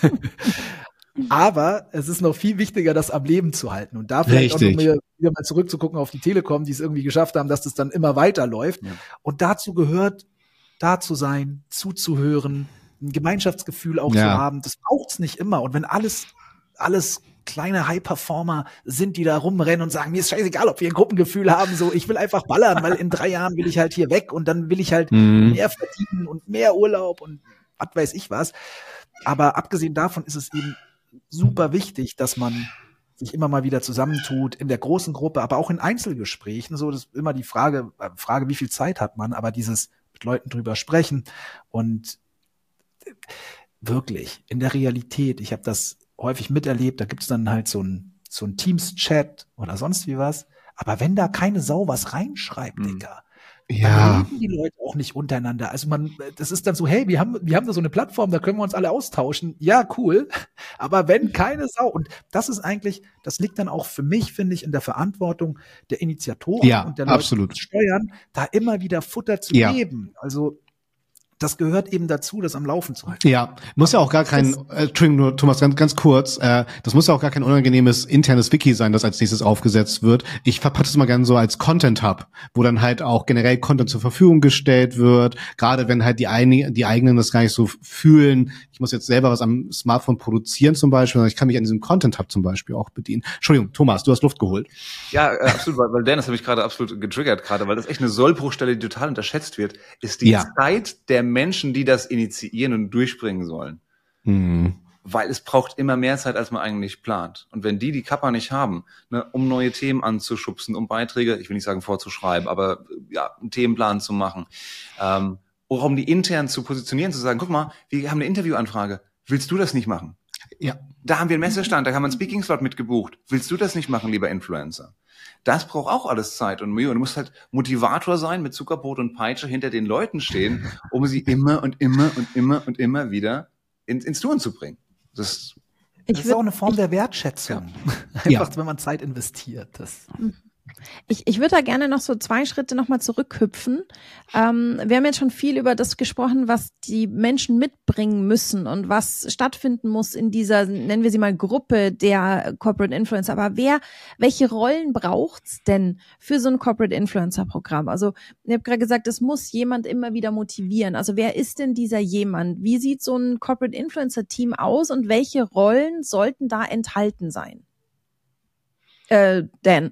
Aber es ist noch viel wichtiger, das am Leben zu halten und da vielleicht auch noch Richtig. mal, wieder mal zurückzugucken auf die Telekom, die es irgendwie geschafft haben, dass das dann immer weiterläuft. Ja. Und dazu gehört, da zu sein, zuzuhören, ein Gemeinschaftsgefühl auch Ja. zu haben. Das braucht's nicht immer. Und wenn alles, alles kleine High-Performer sind, die da rumrennen und sagen, mir ist scheißegal, ob wir ein Gruppengefühl haben, so, ich will einfach ballern, weil in drei Jahren will ich halt hier weg und dann will ich halt Mhm. mehr verdienen und mehr Urlaub und was weiß ich was. Aber abgesehen davon ist es eben super wichtig, dass man sich immer mal wieder zusammentut in der großen Gruppe, aber auch in Einzelgesprächen. So, das ist immer die Frage, äh, Frage, wie viel Zeit hat man, aber dieses mit Leuten drüber sprechen und wirklich in der Realität, ich habe das häufig miterlebt, da gibt's dann halt so ein so ein Teams-Chat oder sonst wie was, aber wenn da keine Sau was reinschreibt, Mhm. Digga, Ja. dann reden die Leute auch nicht untereinander. Also man, das ist dann so, hey, wir haben, wir haben da so eine Plattform, da können wir uns alle austauschen. Ja, cool. Aber wenn keine Sau, und das ist eigentlich, das liegt dann auch für mich, finde ich, in der Verantwortung der Initiatoren Ja, und der Leute, absolut. die steuern, da immer wieder Futter zu Ja. geben. Also das gehört eben dazu, das am Laufen zu halten. Ja, muss ja auch gar kein, äh, Entschuldigung, nur Thomas, ganz, ganz kurz, äh, das muss ja auch gar kein unangenehmes internes Wiki sein, das als nächstes aufgesetzt wird. Ich verpacke das mal gerne so als Content Hub, wo dann halt auch generell Content zur Verfügung gestellt wird, gerade wenn halt die, ein, die eigenen das gar nicht so fühlen, ich muss jetzt selber was am Smartphone produzieren zum Beispiel, sondern ich kann mich an diesem Content Hub zum Beispiel auch bedienen. Entschuldigung, Thomas, du hast Luft geholt. Ja, äh, absolut, weil, weil Dennis habe ich gerade absolut getriggert gerade, weil das echt eine Sollbruchstelle, die total unterschätzt wird, ist die Ja. Zeit der Menschen, die das initiieren und durchbringen sollen. Hm. Weil es braucht immer mehr Zeit, als man eigentlich plant. Und wenn die die Kappa nicht haben, ne, um neue Themen anzuschubsen, um Beiträge, ich will nicht sagen vorzuschreiben, aber ja, einen Themenplan zu machen, ähm, oder um die intern zu positionieren, zu sagen, guck mal, wir haben eine Interviewanfrage, willst du das nicht machen? Ja. Da haben wir einen Messestand, da haben wir einen Speaking-Slot mitgebucht. Willst du das nicht machen, lieber Influencer? Das braucht auch alles Zeit und Mühe. Und du musst halt Motivator sein, mit Zuckerbrot und Peitsche hinter den Leuten stehen, um sie immer und immer und immer und immer wieder in, ins Tun zu bringen. Das, Das Ich ist auch würd, eine Form der Wertschätzung. Ja. Einfach, wenn man Zeit investiert. Das ich, ich würde da gerne noch so zwei Schritte nochmal zurückhüpfen. Ähm, wir haben jetzt schon viel über das gesprochen, was die Menschen mitbringen müssen und was stattfinden muss in dieser, nennen wir sie mal, Gruppe der Corporate Influencer. Aber wer, welche Rollen braucht's denn für so ein Corporate Influencer Programm? Also, ich habe gerade gesagt, es muss jemand immer wieder motivieren. Also, wer ist denn dieser jemand? Wie sieht so ein Corporate Influencer Team aus und welche Rollen sollten da enthalten sein? Äh, Dan.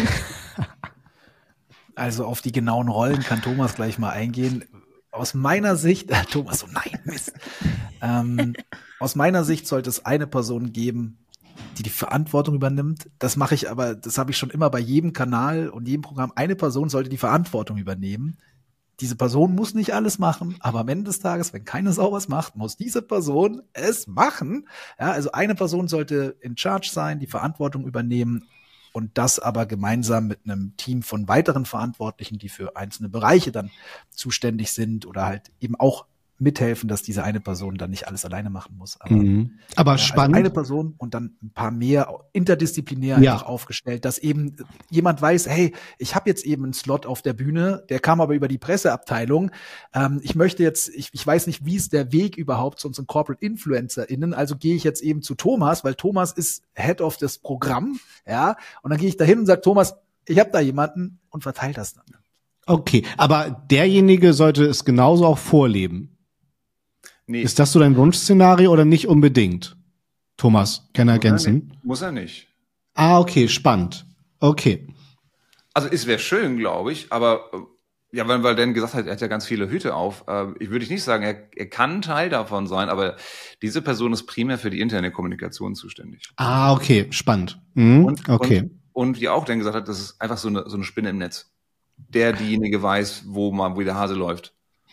Also auf die genauen Rollen kann Thomas gleich mal eingehen. Aus meiner Sicht, äh, Thomas, so nein, Mist. ähm, aus meiner Sicht sollte es eine Person geben, die die Verantwortung übernimmt. Das mache ich aber, das habe ich schon immer bei jedem Kanal und jedem Programm. Eine Person sollte die Verantwortung übernehmen. Diese Person muss nicht alles machen, aber am Ende des Tages, wenn keine Sau was macht, muss diese Person es machen. Ja, also eine Person sollte in Charge sein, die Verantwortung übernehmen. Und das aber gemeinsam mit einem Team von weiteren Verantwortlichen, die für einzelne Bereiche dann zuständig sind oder halt eben auch mithelfen, dass diese eine Person dann nicht alles alleine machen muss. Aber, Mhm. Aber ja, spannend. Also eine Person und dann ein paar mehr interdisziplinär Ja. einfach aufgestellt, dass eben jemand weiß, hey, ich habe jetzt eben einen Slot auf der Bühne, der kam aber über die Presseabteilung. Ähm, ich möchte jetzt, ich, ich weiß nicht, wie ist der Weg überhaupt zu unseren Corporate InfluencerInnen, also gehe ich jetzt eben zu Thomas, weil Thomas ist Head of das Programm, ja, und dann gehe ich dahin und sage, Thomas, ich habe da jemanden und verteile das dann. Okay, aber derjenige sollte es genauso auch vorleben. nee, Ist das so dein Wunschszenario oder nicht unbedingt? Thomas, kann er muss er ergänzen? nicht. Muss er nicht. Ah, okay, spannend. Okay. Also es wäre schön, glaube ich, aber äh, ja, weil, weil Dan gesagt hat, er hat ja ganz viele Hüte auf. Äh, ich würde nicht sagen, er, er kann Teil davon sein, aber diese Person ist primär für die interne Kommunikation zuständig. Ah, okay, spannend. Mhm, Und, okay. und, und wie auch Dan gesagt hat, das ist einfach so eine, so eine Spinne im Netz. Der diejenige weiß, wo man, wo der Hase läuft.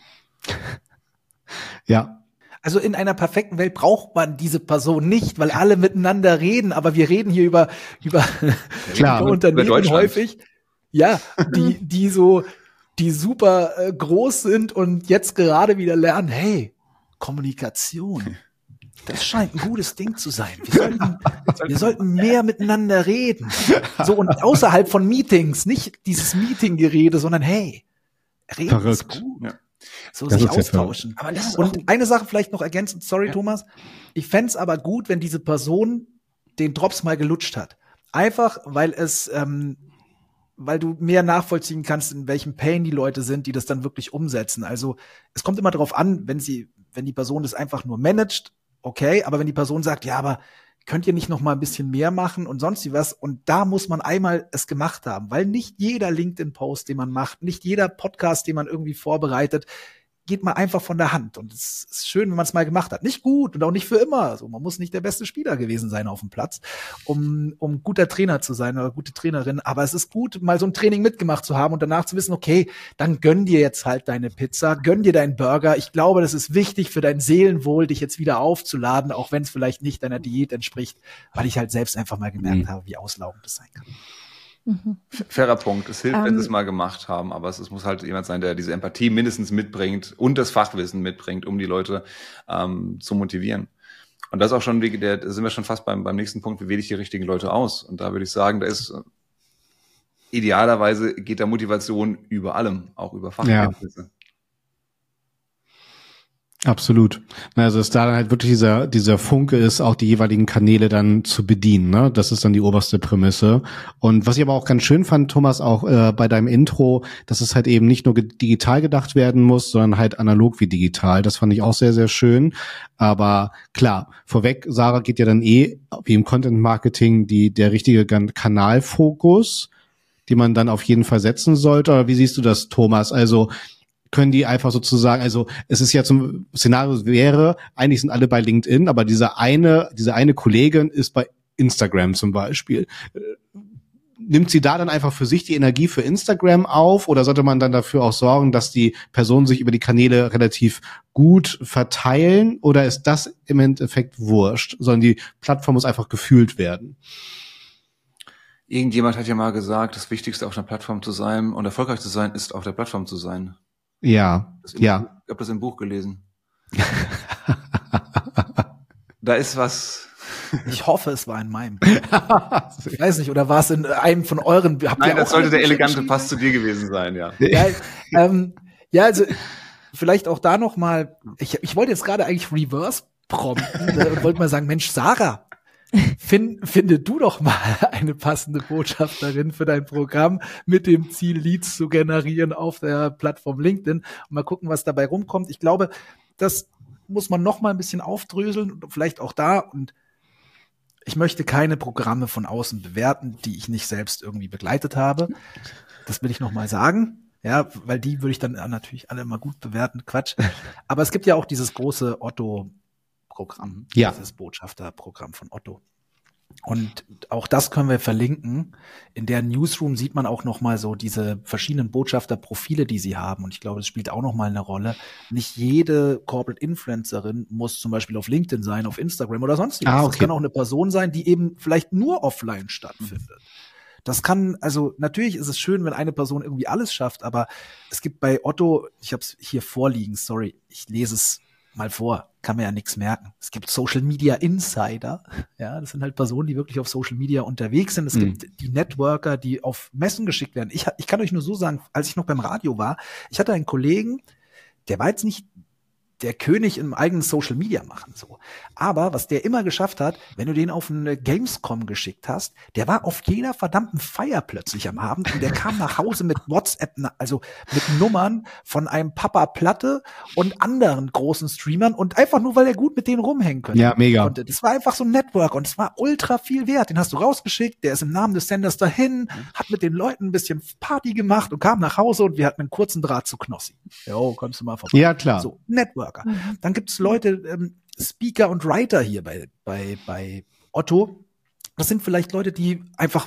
Ja. Also in einer perfekten Welt braucht man diese Person nicht, weil alle miteinander reden, aber wir reden hier über, über, Klar, über über Unternehmen Deutschland. häufig, ja, die, die so, die super äh, groß sind und jetzt gerade wieder lernen, hey, Kommunikation, das scheint ein gutes Ding zu sein. Wir sollten, wir sollten mehr miteinander reden. So, und außerhalb von Meetings, nicht dieses Meeting-Gerede, sondern hey, reden ist Verrückt. gut. Ja. So Das sich ist ja austauschen. Aber das ist auch Und eine Sache vielleicht noch ergänzend, sorry Thomas, ich fänd's aber gut, wenn diese Person den Drops mal gelutscht hat. Einfach, weil es, ähm, weil du mehr nachvollziehen kannst, in welchem Pain die Leute sind, die das dann wirklich umsetzen. Also es kommt immer darauf an, wenn sie, wenn die Person das einfach nur managt, okay, aber wenn die Person sagt, ja, aber könnt ihr nicht noch mal ein bisschen mehr machen und sonst wie was? Und da muss man einmal es gemacht haben, weil nicht jeder LinkedIn-Post, den man macht, nicht jeder Podcast, den man irgendwie vorbereitet, geht mal einfach von der Hand. Und es ist schön, wenn man es mal gemacht hat. Nicht gut und auch nicht für immer. Also man muss nicht der beste Spieler gewesen sein auf dem Platz, um, um guter Trainer zu sein oder gute Trainerin. Aber es ist gut, mal so ein Training mitgemacht zu haben und danach zu wissen, okay, dann gönn dir jetzt halt deine Pizza, gönn dir deinen Burger. Ich glaube, das ist wichtig für dein Seelenwohl, dich jetzt wieder aufzuladen, auch wenn es vielleicht nicht deiner Diät entspricht, weil ich halt selbst einfach mal gemerkt Mhm. habe, wie auslaugend das sein kann. Mhm. fairer Punkt. Es hilft, Ähm, wenn sie es mal gemacht haben, aber es, es muss halt jemand sein, der diese Empathie mindestens mitbringt und das Fachwissen mitbringt, um die Leute ähm, zu motivieren. Und das ist auch schon, wie der, da sind wir schon fast beim, beim nächsten Punkt, wie wähle ich die richtigen Leute aus? Und da würde ich sagen, da ist äh, idealerweise geht da Motivation über allem, auch über Fachkenntnisse. Absolut. Also dass da dann halt wirklich dieser dieser Funke ist, auch die jeweiligen Kanäle dann zu bedienen, ne? Das ist dann die oberste Prämisse. Und was ich aber auch ganz schön fand, Thomas, auch äh, bei deinem Intro, dass es halt eben nicht nur ge- digital gedacht werden muss, sondern halt analog wie digital. Das fand ich auch sehr, sehr schön. Aber klar, vorweg, Sarah, geht ja dann eh, wie im Content Marketing, die der richtige Gan- Kanalfokus, die man dann auf jeden Fall setzen sollte. Oder wie siehst du das, Thomas? Also können die einfach sozusagen, also es ist ja zum Szenario wäre, eigentlich sind alle bei LinkedIn, aber diese eine, diese eine Kollegin ist bei Instagram zum Beispiel. Nimmt sie da dann einfach für sich die Energie für Instagram auf oder sollte man dann dafür auch sorgen, dass die Personen sich über die Kanäle relativ gut verteilen oder ist das im Endeffekt wurscht, sondern die Plattform muss einfach gefühlt werden? Irgendjemand hat ja mal gesagt, das Wichtigste auf einer Plattform zu sein und erfolgreich zu sein, ist auf der Plattform zu sein. Ja, Das ja. Buch, ich habe das im Buch gelesen. Da ist was. Ich hoffe, es war in meinem. Ich weiß nicht, oder war es in einem von euren? Habt Nein, ihr das auch sollte der alle elegante geschrieben? Pass zu dir gewesen sein, ja. Ja, ähm, ja, also vielleicht auch da noch mal. Ich, ich wollte jetzt gerade eigentlich Reverse prompten äh, und wollte mal sagen, Mensch, Sarah, find, finde du doch mal eine passende Botschafterin für dein Programm mit dem Ziel, Leads zu generieren auf der Plattform LinkedIn und mal gucken, was dabei rumkommt. Ich glaube, das muss man noch mal ein bisschen aufdröseln und vielleicht auch da. Und ich möchte keine Programme von außen bewerten, die ich nicht selbst irgendwie begleitet habe. Das will ich noch mal sagen. Ja, weil die würde ich dann natürlich alle mal gut bewerten. Quatsch. Aber es gibt ja auch dieses große Otto-Programm. Ja. Dieses Botschafterprogramm von Otto. Und auch das können wir verlinken. In der Newsroom sieht man auch noch mal so diese verschiedenen Botschafterprofile, die sie haben. Und ich glaube, das spielt auch noch mal eine Rolle. Nicht jede Corporate Influencerin muss zum Beispiel auf LinkedIn sein, auf Instagram oder sonstiges. Ah, okay. Das kann auch eine Person sein, die eben vielleicht nur offline stattfindet. Das kann, also natürlich ist es schön, wenn eine Person irgendwie alles schafft, aber es gibt bei Otto, ich habe es hier vorliegen, sorry, ich lese es mal vor, kann mir ja nichts merken. Es gibt Social Media Insider, ja, das sind halt Personen, die wirklich auf Social Media unterwegs sind. Es Mhm. gibt die Networker, die auf Messen geschickt werden. Ich, ich kann euch nur so sagen, als ich noch beim Radio war, ich hatte einen Kollegen, der war jetzt nicht der König im eigenen Social Media machen, so. Aber was der immer geschafft hat, wenn du den auf eine Gamescom geschickt hast, der war auf jeder verdammten Feier plötzlich am Abend und der kam nach Hause mit WhatsApp, also mit Nummern von einem Papa Platte und anderen großen Streamern und einfach nur, weil er gut mit denen rumhängen könnte. Ja, mega. Konnte. Das war einfach so ein Network und es war ultra viel wert. Den hast du rausgeschickt, der ist im Namen des Senders dahin, hat mit den Leuten ein bisschen Party gemacht und kam nach Hause und wir hatten einen kurzen Draht zu Knossi. Jo, kommst du mal vorbei. Ja, klar. So, Networker. Mhm. Dann gibt's Leute, ähm, Speaker und Writer hier bei, bei, bei Otto. Das sind vielleicht Leute, die einfach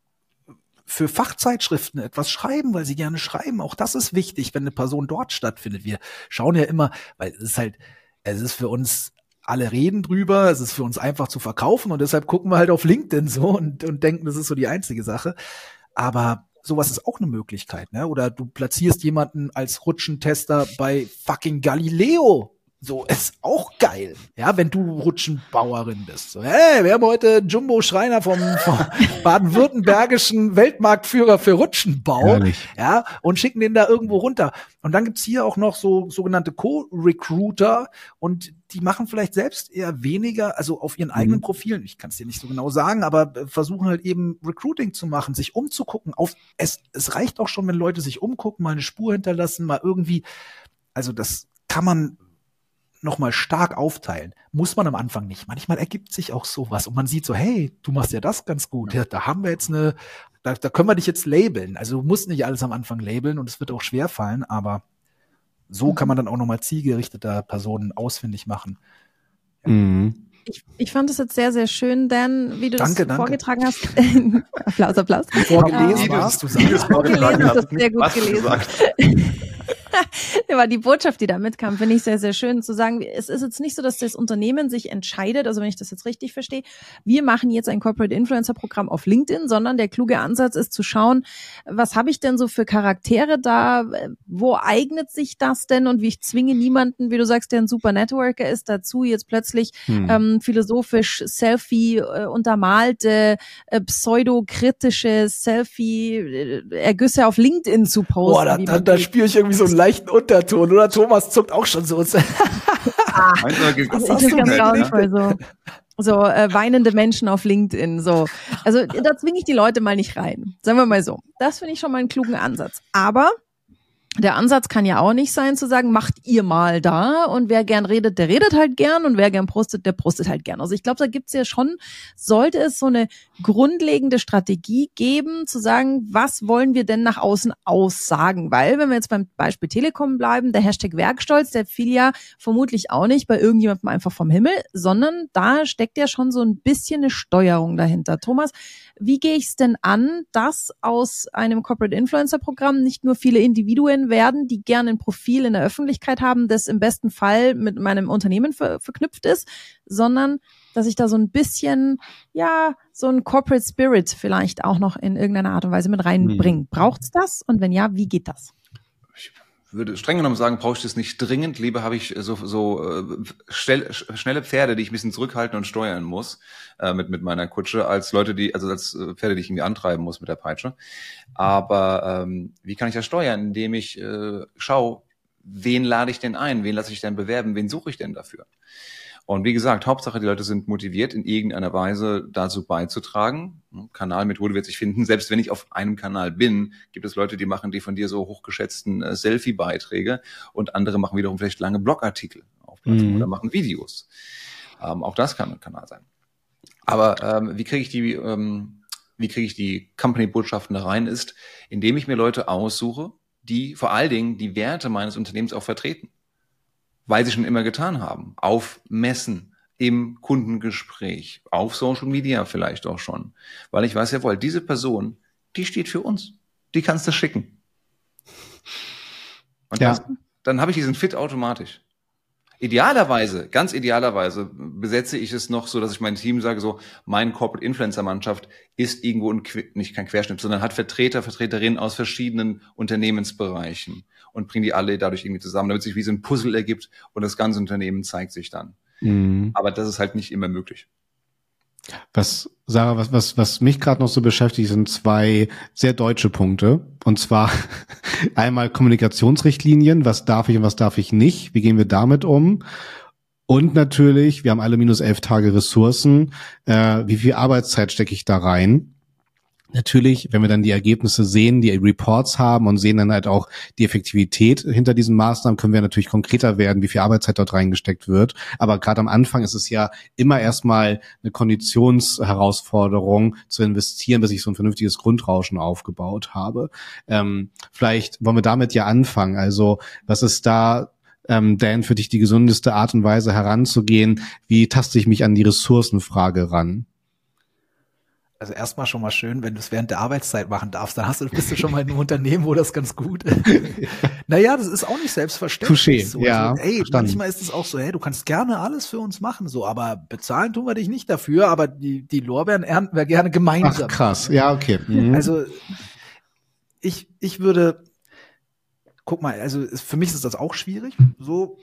für Fachzeitschriften etwas schreiben, weil sie gerne schreiben. Auch das ist wichtig, wenn eine Person dort stattfindet. Wir schauen ja immer, weil es ist halt, es ist für uns, alle reden drüber, es ist für uns einfach zu verkaufen und deshalb gucken wir halt auf LinkedIn so und, und denken, das ist so die einzige Sache. Aber sowas ist auch eine Möglichkeit, ne? Oder du platzierst jemanden als Rutschentester bei fucking Galileo. So, ist auch geil, ja, wenn du Rutschenbauerin bist. So, hey, wir haben heute Jumbo Schreiner vom, vom baden-württembergischen Weltmarktführer für Rutschenbau, Herrlich. ja, und schicken den da irgendwo runter. Und dann gibt's hier auch noch so sogenannte Co-Recruiter und die machen vielleicht selbst eher weniger, also auf ihren eigenen Mhm. Profilen, ich kann es dir nicht so genau sagen, aber äh, versuchen halt eben Recruiting zu machen, sich umzugucken. Auf es, es reicht auch schon, wenn Leute sich umgucken, mal eine Spur hinterlassen, mal irgendwie, also das kann man noch mal stark aufteilen. Muss man am Anfang nicht. Manchmal ergibt sich auch sowas und man sieht so, hey, du machst ja das ganz gut. Ja, da haben wir jetzt eine, da, da können wir dich jetzt labeln. Also du musst nicht alles am Anfang labeln und es wird auch schwer fallen, aber so kann man dann auch noch mal zielgerichteter Personen ausfindig machen. Mhm. Ich, ich fand es jetzt sehr, sehr schön, Dan, wie du Danke, das danke. vorgetragen hast. Applaus, Applaus. Vorgelesen Ähm, warst du Wie du es sagst. vorgetragen Vorgelesen, hast, das ist sehr nicht gut was gelesen. gesagt. Aber die Botschaft, die da mitkam, finde ich sehr, sehr schön zu sagen, es ist jetzt nicht so, dass das Unternehmen sich entscheidet, also wenn ich das jetzt richtig verstehe, wir machen jetzt ein Corporate Influencer Programm auf LinkedIn, sondern der kluge Ansatz ist zu schauen, was habe ich denn so für Charaktere da, wo eignet sich das denn und wie ich zwinge niemanden, wie du sagst, der ein super Networker ist, dazu jetzt plötzlich Mhm. ähm, philosophisch Selfie äh, untermalte, äh, pseudokritische Selfie-Ergüsse auf LinkedIn zu posten. Boah, da, wie da, man da die- spüre ich irgendwie so einen leichten Unterton, oder? Thomas zuckt auch schon so. Meinst du, Also was ich hast bin du ganz denn, grauenvoll, ne? so, so äh, weinende Menschen auf LinkedIn. So. Also da zwinge ich die Leute mal nicht rein. Sagen wir mal so. Das finde ich schon mal einen klugen Ansatz. Aber der Ansatz kann ja auch nicht sein, zu sagen, macht ihr mal da und wer gern redet, der redet halt gern und wer gern prostet, der prostet halt gern. Also ich glaube, da gibt's ja schon, sollte es so eine grundlegende Strategie geben, zu sagen, was wollen wir denn nach außen aussagen? Weil, wenn wir jetzt beim Beispiel Telekom bleiben, der Hashtag Werkstolz, der fiel ja vermutlich auch nicht bei irgendjemandem einfach vom Himmel, sondern da steckt ja schon so ein bisschen eine Steuerung dahinter. Thomas, wie gehe ich es denn an, dass aus einem Corporate Influencer Programm nicht nur viele Individuen werden, die gerne ein Profil in der Öffentlichkeit haben, das im besten Fall mit meinem Unternehmen ver- verknüpft ist, sondern dass ich da so ein bisschen, ja, so ein Corporate Spirit vielleicht auch noch in irgendeiner Art und Weise mit reinbringe. Hm. Braucht's das? Und wenn ja, wie geht das? Ich würde streng genommen sagen, brauche ich das nicht dringend. Lieber habe ich so, so äh, schnell, schnelle Pferde, die ich ein bisschen zurückhalten und steuern muss äh, mit mit meiner Kutsche, als Leute, die also als äh, Pferde, die ich irgendwie antreiben muss mit der Peitsche. Aber ähm, wie kann ich das steuern? Indem ich äh, schaue, wen lade ich denn ein? Wen lasse ich denn bewerben? Wen suche ich denn dafür? Und wie gesagt, Hauptsache, die Leute sind motiviert, in irgendeiner Weise dazu beizutragen. Kanalmethode wird sich finden. Selbst wenn ich auf einem Kanal bin, gibt es Leute, die machen die von dir so hochgeschätzten äh, Selfie-Beiträge und andere machen wiederum vielleicht lange Blogartikel auf Plattformen Mhm. oder machen Videos. Ähm, auch das kann ein Kanal sein. Aber ähm, wie kriege ich die, ähm, wie kriege ich die Company-Botschaften da rein, ist, indem ich mir Leute aussuche, die vor allen Dingen die Werte meines Unternehmens auch vertreten. Weil sie schon immer getan haben. Auf Messen, im Kundengespräch, auf Social Media vielleicht auch schon. Weil ich weiß, jawohl, diese Person, die steht für uns. Die kannst du schicken. Und Ja. das, dann habe ich diesen Fit automatisch. Idealerweise, ganz idealerweise besetze ich es noch so, dass ich mein Team sage, so, mein Corporate Influencer Mannschaft ist irgendwo ein, nicht kein Querschnitt, sondern hat Vertreter, Vertreterinnen aus verschiedenen Unternehmensbereichen und bringe die alle dadurch irgendwie zusammen, damit sich wie so ein Puzzle ergibt und das ganze Unternehmen zeigt sich dann. Mhm. Aber das ist halt nicht immer möglich. Was, Sarah, was, was, was mich gerade noch so beschäftigt, sind zwei sehr deutsche Punkte. Und zwar einmal Kommunikationsrichtlinien. Was darf ich und was darf ich nicht? Wie gehen wir damit um? Und natürlich, wir haben alle minus elf Tage Ressourcen. Äh, wie viel Arbeitszeit stecke ich da rein? Natürlich, wenn wir dann die Ergebnisse sehen, die Reports haben und sehen dann halt auch die Effektivität hinter diesen Maßnahmen, können wir natürlich konkreter werden, wie viel Arbeitszeit dort reingesteckt wird. Aber gerade am Anfang ist es ja immer erstmal eine Konditionsherausforderung zu investieren, bis ich so ein vernünftiges Grundrauschen aufgebaut habe. Ähm, vielleicht wollen wir damit ja anfangen. Also was ist da, ähm, Dan, für dich die gesundeste Art und Weise heranzugehen? Wie taste ich mich an die Ressourcenfrage ran? Also erstmal schon mal schön, wenn du es während der Arbeitszeit machen darfst, dann hast du, bist du schon mal in einem Unternehmen, wo das ganz gut ist. Naja, das ist auch nicht selbstverständlich. Touché, so. ja, Also, ey, verstanden. manchmal ist es auch so, hey, du kannst gerne alles für uns machen, so, aber bezahlen tun wir dich nicht dafür, aber die, die Lorbeeren ernten wir gerne gemeinsam. Ach, krass. Ja, okay. Mhm. Also ich, ich würde, guck mal, also es- für mich ist das auch schwierig. So,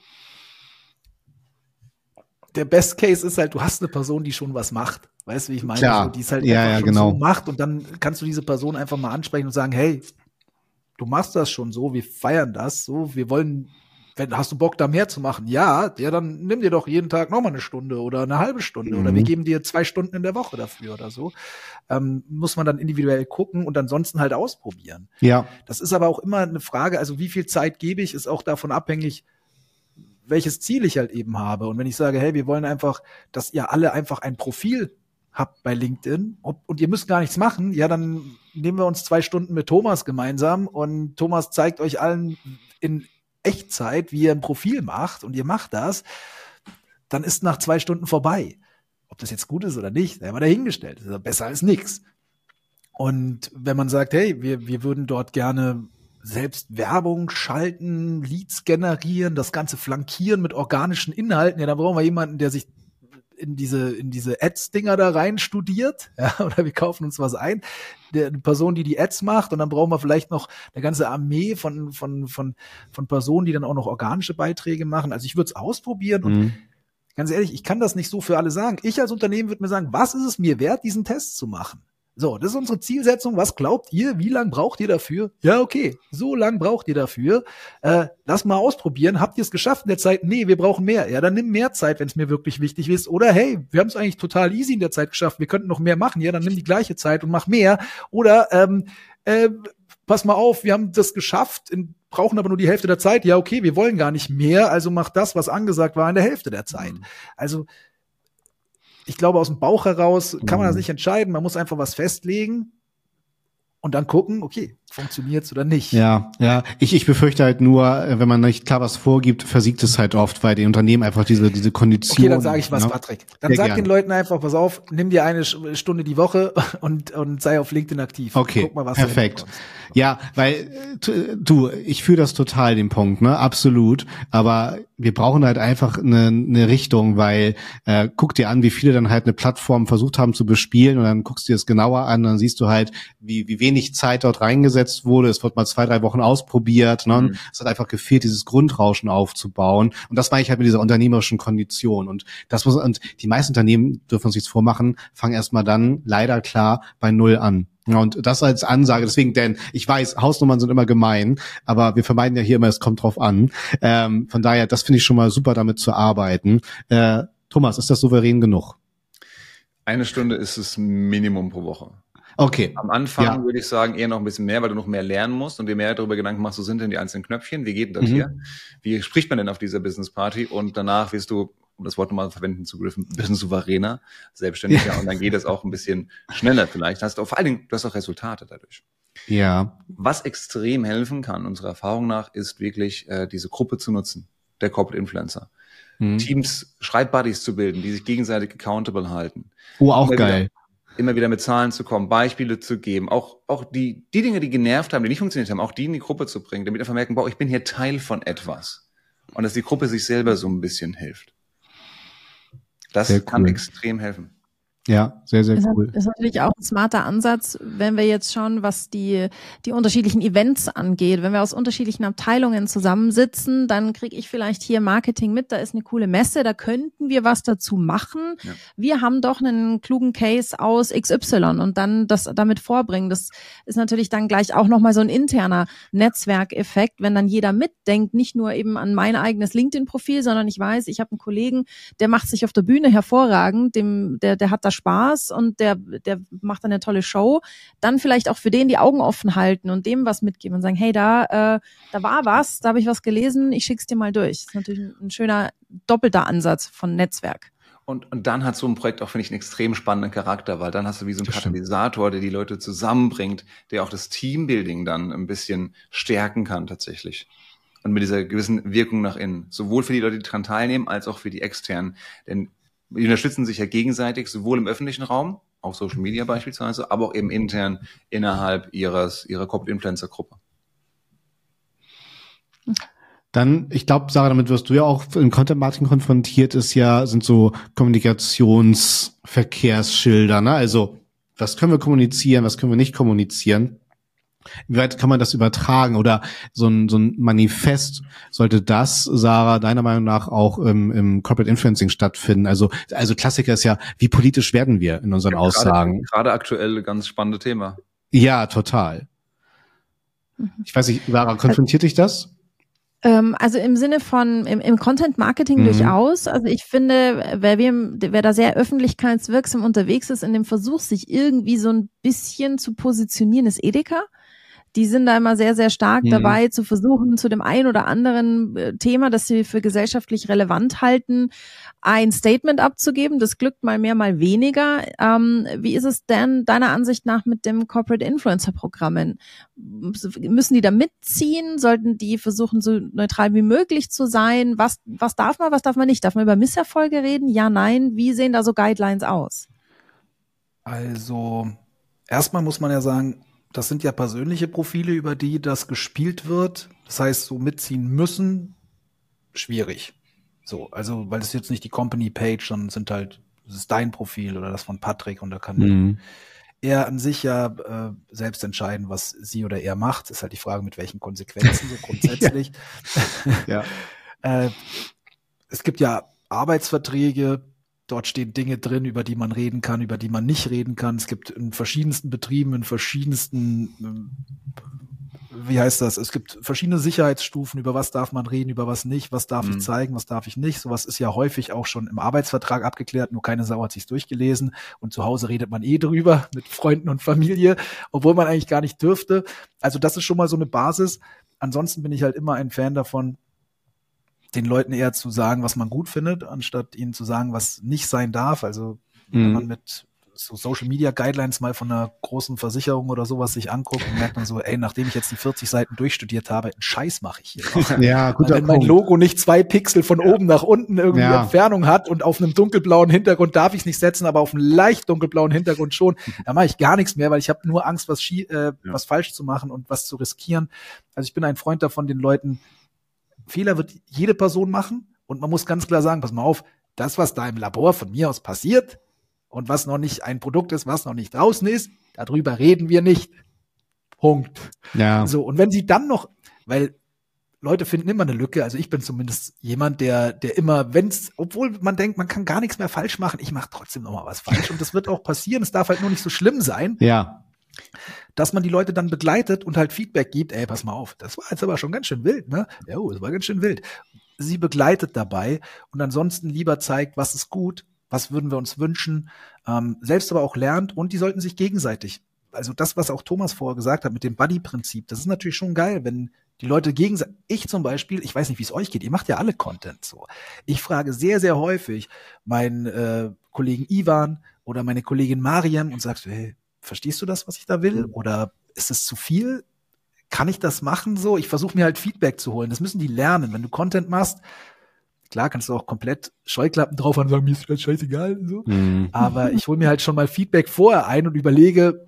der Best Case ist halt, du hast eine Person, die schon was macht. Weißt du, wie ich meine? Klar. So, die es halt Ja, einfach ja, schon genau. so macht und dann kannst du diese Person einfach mal ansprechen und sagen, hey, du machst das schon so, wir feiern das so, wir wollen, wenn, hast du Bock da mehr zu machen? Ja, ja, dann nimm dir doch jeden Tag nochmal eine Stunde oder eine halbe Stunde Mhm. oder wir geben dir zwei Stunden in der Woche dafür oder so. Ähm, muss man dann individuell gucken und ansonsten halt ausprobieren. Ja. Das ist aber auch immer eine Frage, also wie viel Zeit gebe ich, ist auch davon abhängig, welches Ziel ich halt eben habe. Und wenn ich sage, hey, wir wollen einfach, dass ihr alle einfach ein Profil habt bei LinkedIn und, und ihr müsst gar nichts machen, ja, dann nehmen wir uns zwei Stunden mit Thomas gemeinsam und Thomas zeigt euch allen in Echtzeit, wie ihr ein Profil macht und ihr macht das, dann ist nach zwei Stunden vorbei. Ob das jetzt gut ist oder nicht, sei mal dahingestellt. Das ist ja besser als nichts. Und wenn man sagt, hey, wir, wir würden dort gerne selbst Werbung schalten, Leads generieren, das Ganze flankieren mit organischen Inhalten, ja, dann brauchen wir jemanden, der sich in diese, in diese Ads-Dinger da rein studiert, ja, oder wir kaufen uns was ein, der, eine Person, die die Ads macht, und dann brauchen wir vielleicht noch eine ganze Armee von, von, von, von Personen, die dann auch noch organische Beiträge machen. Also ich würde es ausprobieren und Mhm. ganz ehrlich, ich kann das nicht so für alle sagen. Ich als Unternehmen würde mir sagen, was ist es mir wert, diesen Test zu machen? So, das ist unsere Zielsetzung. Was glaubt ihr? Wie lange braucht ihr dafür? Ja, okay, so lang braucht ihr dafür. Äh, lass mal ausprobieren. Habt ihr es geschafft in der Zeit? Nee, wir brauchen mehr. Ja, dann nimm mehr Zeit, wenn es mir wirklich wichtig ist. Oder hey, wir haben es eigentlich total easy in der Zeit geschafft. Wir könnten noch mehr machen. Ja, dann nimm die gleiche Zeit und mach mehr. Oder ähm, äh, pass mal auf, wir haben das geschafft, in, brauchen aber nur die Hälfte der Zeit. Ja, okay, wir wollen gar nicht mehr. Also mach das, was angesagt war, in der Hälfte der Zeit. Mhm. Also ich glaube, aus dem Bauch heraus kann man das nicht entscheiden. Man muss einfach was festlegen und dann gucken, okay, funktioniert's oder nicht. Ja, ja. Ich, ich befürchte halt nur, wenn man nicht klar was vorgibt, versiegt es halt oft, weil die Unternehmen einfach diese, diese Konditionen. Okay, dann sage ich was, ja? Patrick. Dann Sehr sag gerne. Den Leuten einfach, pass auf, nimm dir eine Stunde die Woche und, und sei auf LinkedIn aktiv. Okay, guck mal, was perfekt. Ja, weil, du, ich fühle das total, den Punkt, ne, absolut. Aber wir brauchen halt einfach eine, eine Richtung, weil, äh, guck dir an, wie viele dann halt eine Plattform versucht haben zu bespielen und dann guckst du dir das genauer an, dann siehst du halt, wie, wie wenig Zeit dort reingesetzt wurde. Es wird mal zwei, drei Wochen ausprobiert, ne? Mhm. Es hat einfach gefehlt, dieses Grundrauschen aufzubauen. Und das meine ich halt mit dieser unternehmerischen Kondition. Und das muss, und die meisten Unternehmen, dürfen uns nichts vormachen, fangen erstmal dann leider klar bei Null an. Ja, und das als Ansage, deswegen, denn ich weiß, Hausnummern sind immer gemein, aber wir vermeiden ja hier immer, es kommt drauf an. Ähm, von daher, das finde ich schon mal super, damit zu arbeiten. Äh, Thomas, ist das souverän genug? Eine Stunde ist es Minimum pro Woche. Okay. Am Anfang ja. würde ich sagen, eher noch ein bisschen mehr, weil du noch mehr lernen musst und dir mehr darüber Gedanken machst, so sind denn die einzelnen Knöpfchen, wie geht denn das mhm. hier? Wie spricht man denn auf dieser Business Party? Und danach wirst du, um das Wort nochmal verwenden zu dürfen, ein bisschen souveräner, selbstständiger ja. und dann geht es auch ein bisschen schneller vielleicht. Hast du auch, vor allen Dingen, du hast auch Resultate dadurch. Ja. Was extrem helfen kann, unserer Erfahrung nach, ist wirklich äh, diese Gruppe zu nutzen, der Corporate Influencer. Mhm. Teams, Schreibbuddies zu bilden, die sich gegenseitig accountable halten. Oh, auch immer geil. Wieder, immer wieder mit Zahlen zu kommen, Beispiele zu geben, auch auch die die Dinge, die genervt haben, die nicht funktioniert haben, auch die in die Gruppe zu bringen, damit einfach merken, boah, ich bin hier Teil von etwas. Und dass die Gruppe sich selber so ein bisschen hilft. Das Sehr kann cool. extrem helfen. Ja, sehr, sehr cool. Das ist natürlich auch ein smarter Ansatz, wenn wir jetzt schauen, was die die unterschiedlichen Events angeht. Wenn wir aus unterschiedlichen Abteilungen zusammensitzen, dann kriege ich vielleicht hier Marketing mit, da ist eine coole Messe, da könnten wir was dazu machen. Ja. Wir haben doch einen klugen Case aus X Y und dann das damit vorbringen. Das ist natürlich dann gleich auch nochmal so ein interner Netzwerkeffekt, wenn dann jeder mitdenkt, nicht nur eben an mein eigenes LinkedIn-Profil, sondern ich weiß, ich habe einen Kollegen, der macht sich auf der Bühne hervorragend, dem der der hat da Spaß und der der macht eine tolle Show, dann vielleicht auch für den die Augen offen halten und dem was mitgeben und sagen, hey, da äh, da war was, da habe ich was gelesen, ich schick's dir mal durch. Das ist natürlich ein, ein schöner doppelter Ansatz von Netzwerk. Und, und dann hat so ein Projekt auch, finde ich, einen extrem spannenden Charakter, weil dann hast du wie so einen Katalysator, der die Leute zusammenbringt, der auch das Teambuilding dann ein bisschen stärken kann tatsächlich. Und mit dieser gewissen Wirkung nach innen. Sowohl für die Leute, die daran teilnehmen, als auch für die Externen. Denn die unterstützen sich ja gegenseitig, sowohl im öffentlichen Raum, auf Social Media beispielsweise, aber auch eben intern innerhalb ihres, ihrer Corporate Influencer Gruppe. Dann, ich glaube, Sarah, damit wirst du ja auch in Content Marketing konfrontiert, ist ja, sind so Kommunikationsverkehrsschilder, ne? Also, was können wir kommunizieren, was können wir nicht kommunizieren? Wie weit kann man das übertragen? Oder so ein, so ein Manifest, sollte das, Sarah, deiner Meinung nach auch im, im Corporate Influencing stattfinden? Also, also Klassiker ist ja, wie politisch werden wir in unseren ja, Aussagen? Gerade, gerade aktuell ein ganz spannendes Thema. Ja, total. Ich weiß nicht, Sarah, konfrontiert dich das? Also im Sinne von, im, im Content-Marketing mhm. durchaus. Also ich finde, wer, wem, wer da sehr öffentlichkeitswirksam unterwegs ist, in dem Versuch, sich irgendwie so ein bisschen zu positionieren, ist Edeka. Die sind da immer sehr, sehr stark mhm. dabei, zu versuchen, zu dem ein oder anderen Thema, das sie für gesellschaftlich relevant halten, ein Statement abzugeben. Das glückt mal mehr, mal weniger. Ähm, wie ist es denn deiner Ansicht nach mit dem Corporate Influencer Programmen? Müssen die da mitziehen? Sollten die versuchen, so neutral wie möglich zu sein? Was, was darf man, was darf man nicht? Darf man über Misserfolge reden? Ja, nein. Wie sehen da so Guidelines aus? Also, erstmal muss man ja sagen, das sind ja persönliche Profile, über die das gespielt wird. Das heißt, so mitziehen müssen, schwierig. So, also, weil es jetzt nicht die Company-Page, sondern es sind halt, das ist dein Profil oder das von Patrick und da kann mhm. er an sich ja äh, selbst entscheiden, was sie oder er macht. Ist halt die Frage, mit welchen Konsequenzen so grundsätzlich. ja. äh, es gibt ja Arbeitsverträge, Dort stehen Dinge drin, über die man reden kann, über die man nicht reden kann. Es gibt in verschiedensten Betrieben, in verschiedensten, wie heißt das? Es gibt verschiedene Sicherheitsstufen, über was darf man reden, über was nicht, was darf mhm. ich zeigen, was darf ich nicht. Sowas ist ja häufig auch schon im Arbeitsvertrag abgeklärt, nur keine Sau hat sich's durchgelesen und zu Hause redet man eh drüber mit Freunden und Familie, obwohl man eigentlich gar nicht dürfte. Also das ist schon mal so eine Basis. Ansonsten bin ich halt immer ein Fan davon, den Leuten eher zu sagen, was man gut findet, anstatt ihnen zu sagen, was nicht sein darf. Also mhm. wenn man mit so Social Media Guidelines mal von einer großen Versicherung oder sowas sich anguckt und merkt man so, ey, nachdem ich jetzt die vierzig Seiten durchstudiert habe, einen Scheiß mache ich hier noch. Ja, guter Wenn mein Punkt. Logo nicht zwei Pixel von oben nach unten irgendwie Ja. Entfernung hat und auf einem dunkelblauen Hintergrund darf ich es nicht setzen, aber auf einem leicht dunkelblauen Hintergrund schon, da mache ich gar nichts mehr, weil ich habe nur Angst, was, schie- äh, Ja. was falsch zu machen und was zu riskieren. Also ich bin ein Freund davon, den Leuten, Fehler wird jede Person machen und man muss ganz klar sagen, pass mal auf, das, was da im Labor von mir aus passiert und was noch nicht ein Produkt ist, was noch nicht draußen ist, darüber reden wir nicht. Punkt. Ja. So, und wenn sie dann noch, weil Leute finden immer eine Lücke, also ich bin zumindest jemand, der, der immer, wenn's, obwohl man denkt, man kann gar nichts mehr falsch machen, ich mache trotzdem noch mal was falsch und das wird auch passieren, es darf halt nur nicht so schlimm sein, Ja. dass man die Leute dann begleitet und halt Feedback gibt, ey, pass mal auf, das war jetzt aber schon ganz schön wild, ne? Ja, oh, das war ganz schön wild. Sie begleitet dabei und ansonsten lieber zeigt, was ist gut, was würden wir uns wünschen, ähm, selbst aber auch lernt und die sollten sich gegenseitig, also das, was auch Thomas vorher gesagt hat mit dem Buddy-Prinzip, das ist natürlich schon geil, wenn die Leute gegenseitig, ich zum Beispiel, ich weiß nicht, wie es euch geht, ihr macht ja alle Content so. Ich frage sehr, sehr häufig meinen äh, Kollegen Ivan oder meine Kollegin Mariam und sagst, hey, verstehst du das, was ich da will? Oder ist es zu viel? Kann ich das machen so? Ich versuche mir halt Feedback zu holen. Das müssen die lernen. Wenn du Content machst, klar kannst du auch komplett Scheuklappen drauf haben und sagen, mir ist das scheißegal. So. Mhm. Aber ich hole mir halt schon mal Feedback vorher ein und überlege,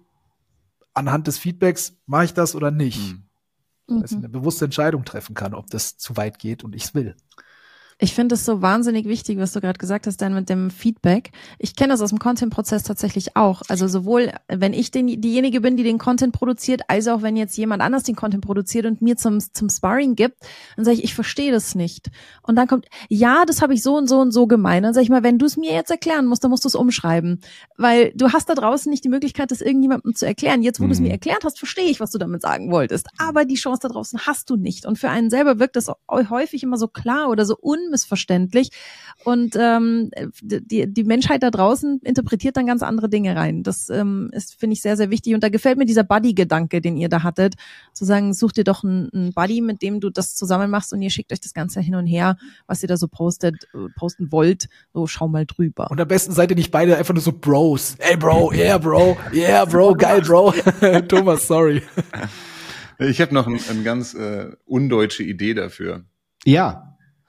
anhand des Feedbacks, mache ich das oder nicht? Mhm. Dass ich eine bewusste Entscheidung treffen kann, ob das zu weit geht und ich es will. Ich finde es so wahnsinnig wichtig, was du gerade gesagt hast, dann mit dem Feedback. Ich kenne das aus dem Content-Prozess tatsächlich auch. Also sowohl, wenn ich den, diejenige bin, die den Content produziert, als auch wenn jetzt jemand anders den Content produziert und mir zum, zum Sparring gibt, dann sage ich, ich verstehe das nicht. Und dann kommt, ja, das habe ich so und so und so gemeint. Dann sage ich mal, wenn du es mir jetzt erklären musst, dann musst du es umschreiben. Weil du hast da draußen nicht die Möglichkeit, das irgendjemandem zu erklären. Jetzt, wo Mhm. du es mir erklärt hast, verstehe ich, was du damit sagen wolltest. Aber die Chance da draußen hast du nicht. Und für einen selber wirkt das häufig immer so klar oder so unmissverständlich. Und ähm, die, die Menschheit da draußen interpretiert dann ganz andere Dinge rein. Das ähm, ist, finde ich, sehr, sehr wichtig. Und da gefällt mir dieser Buddy-Gedanke, den ihr da hattet, zu sagen, such dir doch einen, einen Buddy, mit dem du das zusammen machst und ihr schickt euch das Ganze hin und her, was ihr da so postet, äh, posten wollt. So, schau mal drüber. Und am besten seid ihr nicht beide einfach nur so Bros. Ey, Bro, yeah, Bro, yeah, Bro, geil, Bro. Thomas, sorry. Ich habe noch eine ein ganz äh, undeutsche Idee dafür. Ja.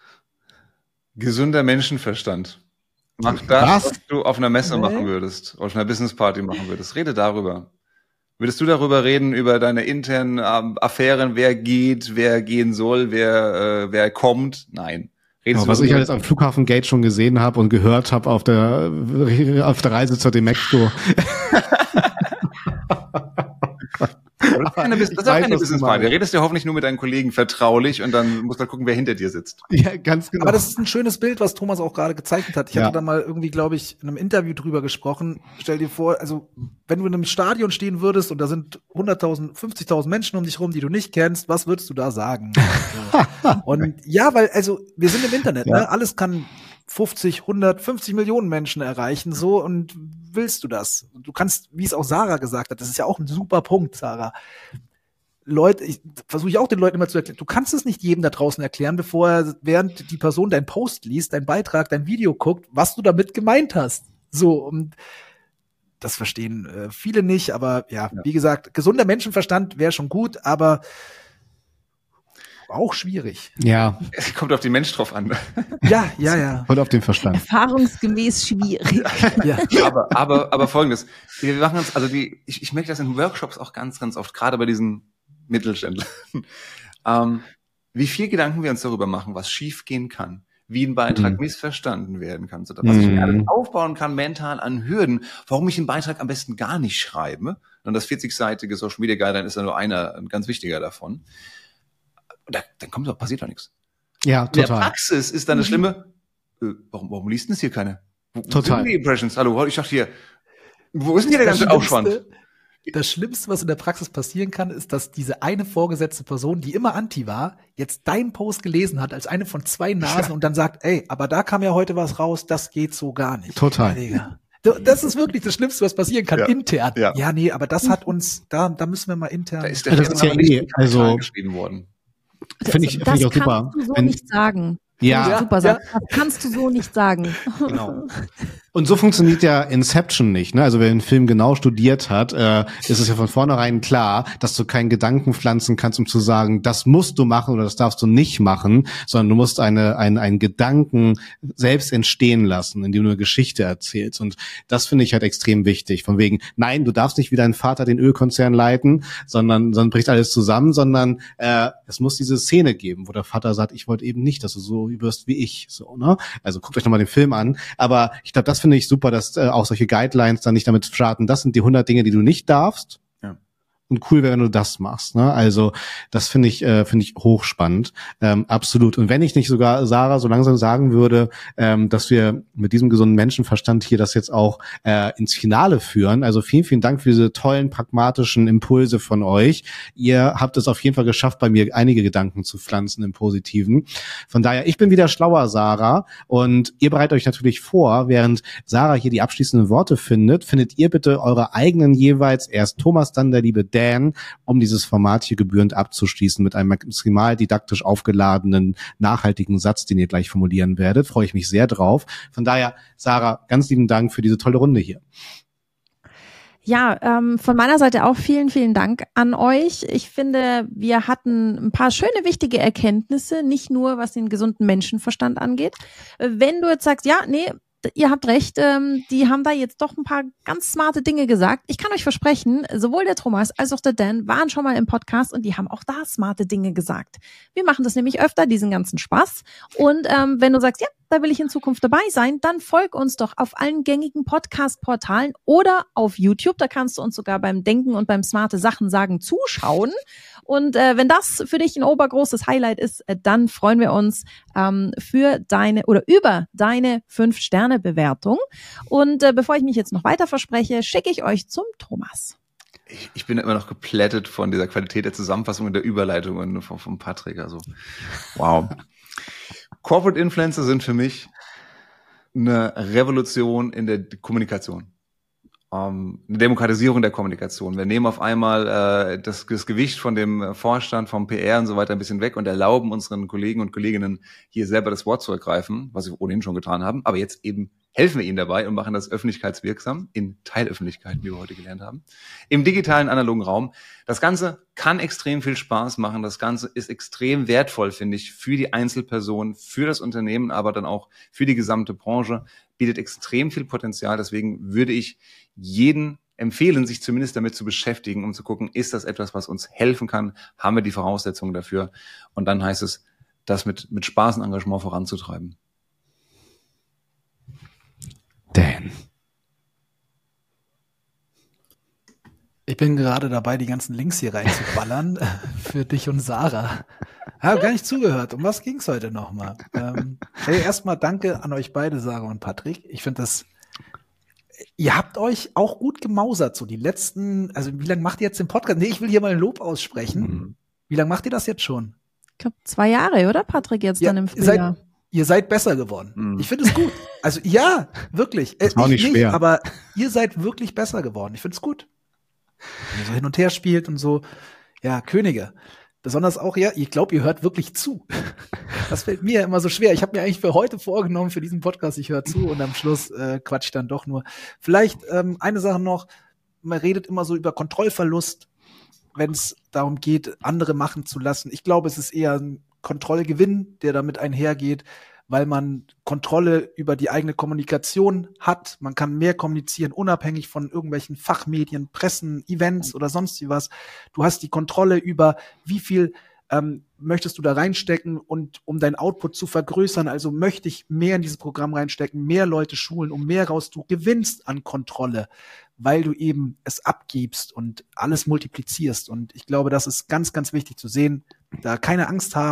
Gesunder Menschenverstand. Mach das, Was? was du auf einer Messe Nee. machen würdest, auf einer Businessparty machen würdest. Rede darüber. Würdest du darüber reden, über deine internen ähm, Affären, wer geht, wer gehen soll, wer äh, wer kommt? Nein. Redest Ja, was du ich darüber? alles am Flughafen Gate schon gesehen habe und gehört habe auf der auf der Reise zur Demexco. Das ist keine, Bus- das ist Ich auch weiß, keine was du Businessparty. Da meinst. redest du hoffentlich nur mit deinen Kollegen vertraulich und dann musst du halt gucken, wer hinter dir sitzt. Ja, ganz genau. Aber das ist ein schönes Bild, was Thomas auch gerade gezeichnet hat. Ich Ja. hatte da mal irgendwie, glaube ich, in einem Interview drüber gesprochen. Stell dir vor, also wenn du in einem Stadion stehen würdest und da sind hunderttausend, fünfzigtausend Menschen um dich rum, die du nicht kennst, was würdest du da sagen? So. Und ja, weil, also wir sind im Internet, Ja. ne? Alles kann fünfzig, hundert, fünfzig Millionen Menschen erreichen, so, und willst du das? Du kannst, wie es auch Sarah gesagt hat, das ist ja auch ein super Punkt, Sarah. Leute, ich versuche ich auch den Leuten immer zu erklären, du kannst es nicht jedem da draußen erklären, bevor er, während die Person deinen Post liest, deinen Beitrag, dein Video guckt, was du damit gemeint hast. So, und das verstehen äh, viele nicht, aber ja, Ja. wie gesagt, gesunder Menschenverstand wäre schon gut, aber auch schwierig. Ja, Es kommt auf den Mensch drauf an. Ja, ja, ja. und auf den Verstand. Erfahrungsgemäß schwierig. ja. aber, aber, aber folgendes. Wir machen uns, also die, ich, ich merke das in Workshops auch ganz, ganz oft, gerade bei diesen Mittelständlern. ähm, wie viel Gedanken wir uns darüber machen, was schiefgehen kann, wie ein Beitrag Mhm. missverstanden werden kann, so, was ich Mhm. mir alles aufbauen kann mental an Hürden, warum ich einen Beitrag am besten gar nicht schreibe. Und das vierzigseitige Social Media Guideline ist ja nur einer, ein ganz wichtiger davon. Da, dann kommt doch, passiert doch nichts. Ja, In der total. Praxis ist dann das Schlimme, äh, warum, warum liest denn das hier keiner? Wo, Total. Wo sind die Impressions? Hallo, ich dachte hier, wo ist denn hier der Das ganze Aufschwand? Schlimmste- Das Schlimmste, was in der Praxis passieren kann, ist, dass diese eine vorgesetzte Person, die immer anti war, jetzt deinen Post gelesen hat als eine von zwei Nasen und dann sagt, ey, aber da kam ja heute was raus, das geht so gar nicht. Total. Digga. Du, Das ist wirklich das Schlimmste, was passieren kann, Ja. intern. Ja. Ja, nee, aber das hat uns, da, da müssen wir mal intern. Da ist der Das ist ja Firma nicht eh, in Kapital also- geschrieben worden. Finde ich, das finde ich auch kannst super. du so Wenn- nicht sagen. Ja. Finde ich super Ja, sagen. Das kannst du so nicht sagen. Genau. Und so funktioniert ja Inception nicht. Ne? Also wer den Film genau studiert hat, äh, ist es ja von vornherein klar, dass du keinen Gedanken pflanzen kannst, um zu sagen, das musst du machen oder das darfst du nicht machen, sondern du musst eine, ein, einen Gedanken selbst entstehen lassen, indem du eine Geschichte erzählst. Und das finde ich halt extrem wichtig. Von wegen, nein, du darfst nicht wie dein Vater den Ölkonzern leiten, sondern sonst bricht alles zusammen, sondern äh, es muss diese Szene geben, wo der Vater sagt, ich wollte eben nicht, dass du so wirst wie ich. So, ne? Also guckt euch nochmal den Film an. Aber ich glaube, das finde ich super, dass äh, auch solche Guidelines dann nicht damit starten, das sind die hundert Dinge, die du nicht darfst. Ja. Und cool wäre, wenn du das machst. Ne? Also das finde ich äh, finde ich hochspannend. Ähm, absolut. Und wenn ich nicht sogar, Sarah, so langsam sagen würde, ähm, dass wir mit diesem gesunden Menschenverstand hier das jetzt auch äh, ins Finale führen. Also vielen, vielen Dank für diese tollen, pragmatischen Impulse von euch. Ihr habt es auf jeden Fall geschafft, bei mir einige Gedanken zu pflanzen im Positiven. Von daher, ich bin wieder schlauer, Sarah. Und ihr bereitet euch natürlich vor, während Sarah hier die abschließenden Worte findet, findet ihr bitte eure eigenen jeweils, erst Thomas, dann der liebe Dan, um dieses Format hier gebührend abzuschließen mit einem maximal didaktisch aufgeladenen, nachhaltigen Satz, den ihr gleich formulieren werdet. Freue ich mich sehr drauf. Von daher, Sarah, ganz lieben Dank für diese tolle Runde hier. Ja, ähm, von meiner Seite auch vielen, vielen Dank an euch. Ich finde, wir hatten ein paar schöne, wichtige Erkenntnisse, nicht nur was den gesunden Menschenverstand angeht. Wenn du jetzt sagst, ja, nee, ihr habt recht, ähm, die haben da jetzt doch ein paar ganz smarte Dinge gesagt. Ich kann euch versprechen, sowohl der Thomas als auch der Dan waren schon mal im Podcast und die haben auch da smarte Dinge gesagt. Wir machen das nämlich öfter, diesen ganzen Spaß. Und ähm, wenn du sagst, ja, da will ich in Zukunft dabei sein, dann folg uns doch auf allen gängigen Podcast-Portalen oder auf YouTube. Da kannst du uns sogar beim Denken und beim smarte Sachen sagen zuschauen. Und äh, wenn das für dich ein obergroßes Highlight ist, äh, dann freuen wir uns ähm, für deine oder über deine fünf Sterne Bewertung. Und äh, bevor ich mich jetzt noch weiter verspreche, schicke ich euch zum Thomas. Ich, ich bin immer noch geplättet von dieser Qualität der Zusammenfassung und der Überleitung und von, von Patrick. Also, wow. Corporate Influencer sind für mich eine Revolution in der Kommunikation. Um, eine Demokratisierung der Kommunikation. Wir nehmen auf einmal äh, das, das Gewicht von dem Vorstand, vom P R und so weiter ein bisschen weg und erlauben unseren Kollegen und Kolleginnen hier selber das Wort zu ergreifen, was sie ohnehin schon getan haben. Aber jetzt eben helfen wir ihnen dabei und machen das öffentlichkeitswirksam in Teilöffentlichkeiten, wie wir heute gelernt haben, im digitalen, analogen Raum. Das Ganze kann extrem viel Spaß machen. Das Ganze ist extrem wertvoll, finde ich, für die Einzelperson, für das Unternehmen, aber dann auch für die gesamte Branche. Bietet extrem viel Potenzial. Deswegen würde ich jeden empfehlen, sich zumindest damit zu beschäftigen, um zu gucken, ist das etwas, was uns helfen kann? Haben wir die Voraussetzungen dafür? Und dann heißt es, das mit, mit Spaß und Engagement voranzutreiben. Dan. Ich bin gerade dabei, die ganzen Links hier reinzuballern für dich und Sarah. Habe gar nicht zugehört. Um was ging's heute nochmal? Ähm, hey, erstmal danke an euch beide, Sarah und Patrick. Ich finde das, ihr habt euch auch gut gemausert. So die letzten, also wie lange macht ihr jetzt den Podcast? Nee, ich will hier mal ein Lob aussprechen. Mhm. Wie lange macht ihr das jetzt schon? Ich glaube, zwei Jahre, oder Patrick, jetzt Ja, dann im ihr seid- Frühjahr. Ihr seid besser geworden. Mhm. Ich finde es gut. Also ja, wirklich. Äh, ist auch ich nicht schwer. aber ihr seid wirklich besser geworden. Ich finde es gut. Wenn ihr so hin und her spielt und so. Ja, Könige. Besonders auch, ja, ich glaube, ihr hört wirklich zu. Das fällt mir immer so schwer. Ich habe mir eigentlich für heute vorgenommen, für diesen Podcast, ich höre zu und am Schluss äh, quatsch dann doch nur. Vielleicht ähm, eine Sache noch, man redet immer so über Kontrollverlust, wenn es darum geht, andere machen zu lassen. Ich glaube, es ist eher ein Kontrollgewinn, der damit einhergeht, weil man Kontrolle über die eigene Kommunikation hat. Man kann mehr kommunizieren, unabhängig von irgendwelchen Fachmedien, Pressen, Events oder sonst wie was. Du hast die Kontrolle über, wie viel ähm, möchtest du da reinstecken und um dein Output zu vergrößern. Also möchte ich mehr in dieses Programm reinstecken, mehr Leute schulen, um mehr raus. Du gewinnst an Kontrolle, weil du eben es abgibst und alles multiplizierst. Und ich glaube, das ist ganz, ganz wichtig zu sehen. Da keine Angst haben,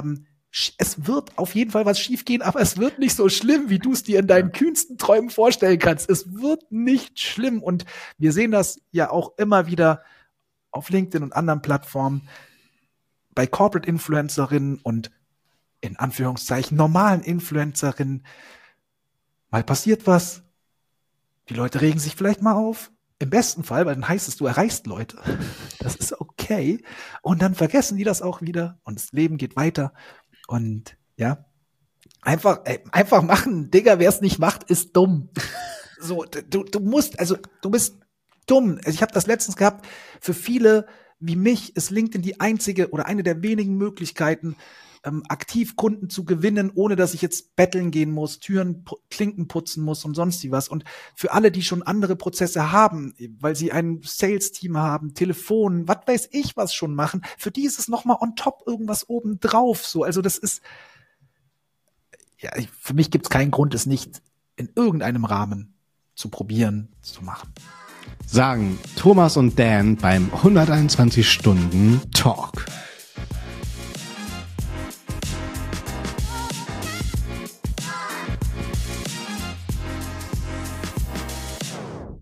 es wird auf jeden Fall was schiefgehen, aber es wird nicht so schlimm, wie du es dir in deinen kühnsten Träumen vorstellen kannst. Es wird nicht schlimm. Und wir sehen das ja auch immer wieder auf LinkedIn und anderen Plattformen bei Corporate Influencerinnen und in Anführungszeichen normalen Influencerinnen. Mal passiert was, die Leute regen sich vielleicht mal auf. Im besten Fall, weil dann heißt es, du erreichst Leute. Das ist okay. Und dann vergessen die das auch wieder und das Leben geht weiter. Und ja, einfach, ey, einfach machen. Digga, wer es nicht macht, ist dumm. So, du, du musst, also du bist dumm. Also ich habe das letztens gehabt, für viele wie mich ist LinkedIn die einzige oder eine der wenigen Möglichkeiten, ähm, aktiv Kunden zu gewinnen, ohne dass ich jetzt betteln gehen muss, Türen, Klinken putzen muss und sonst was. Und für alle, die schon andere Prozesse haben, weil sie ein Sales-Team haben, Telefon, was weiß ich was schon machen, für die ist es nochmal on top irgendwas oben drauf. So, also das ist, ja, für mich gibt es keinen Grund, es nicht in irgendeinem Rahmen zu probieren, zu machen. Sagen Thomas und Dan beim hunderteinundzwanzig Stunden Talk.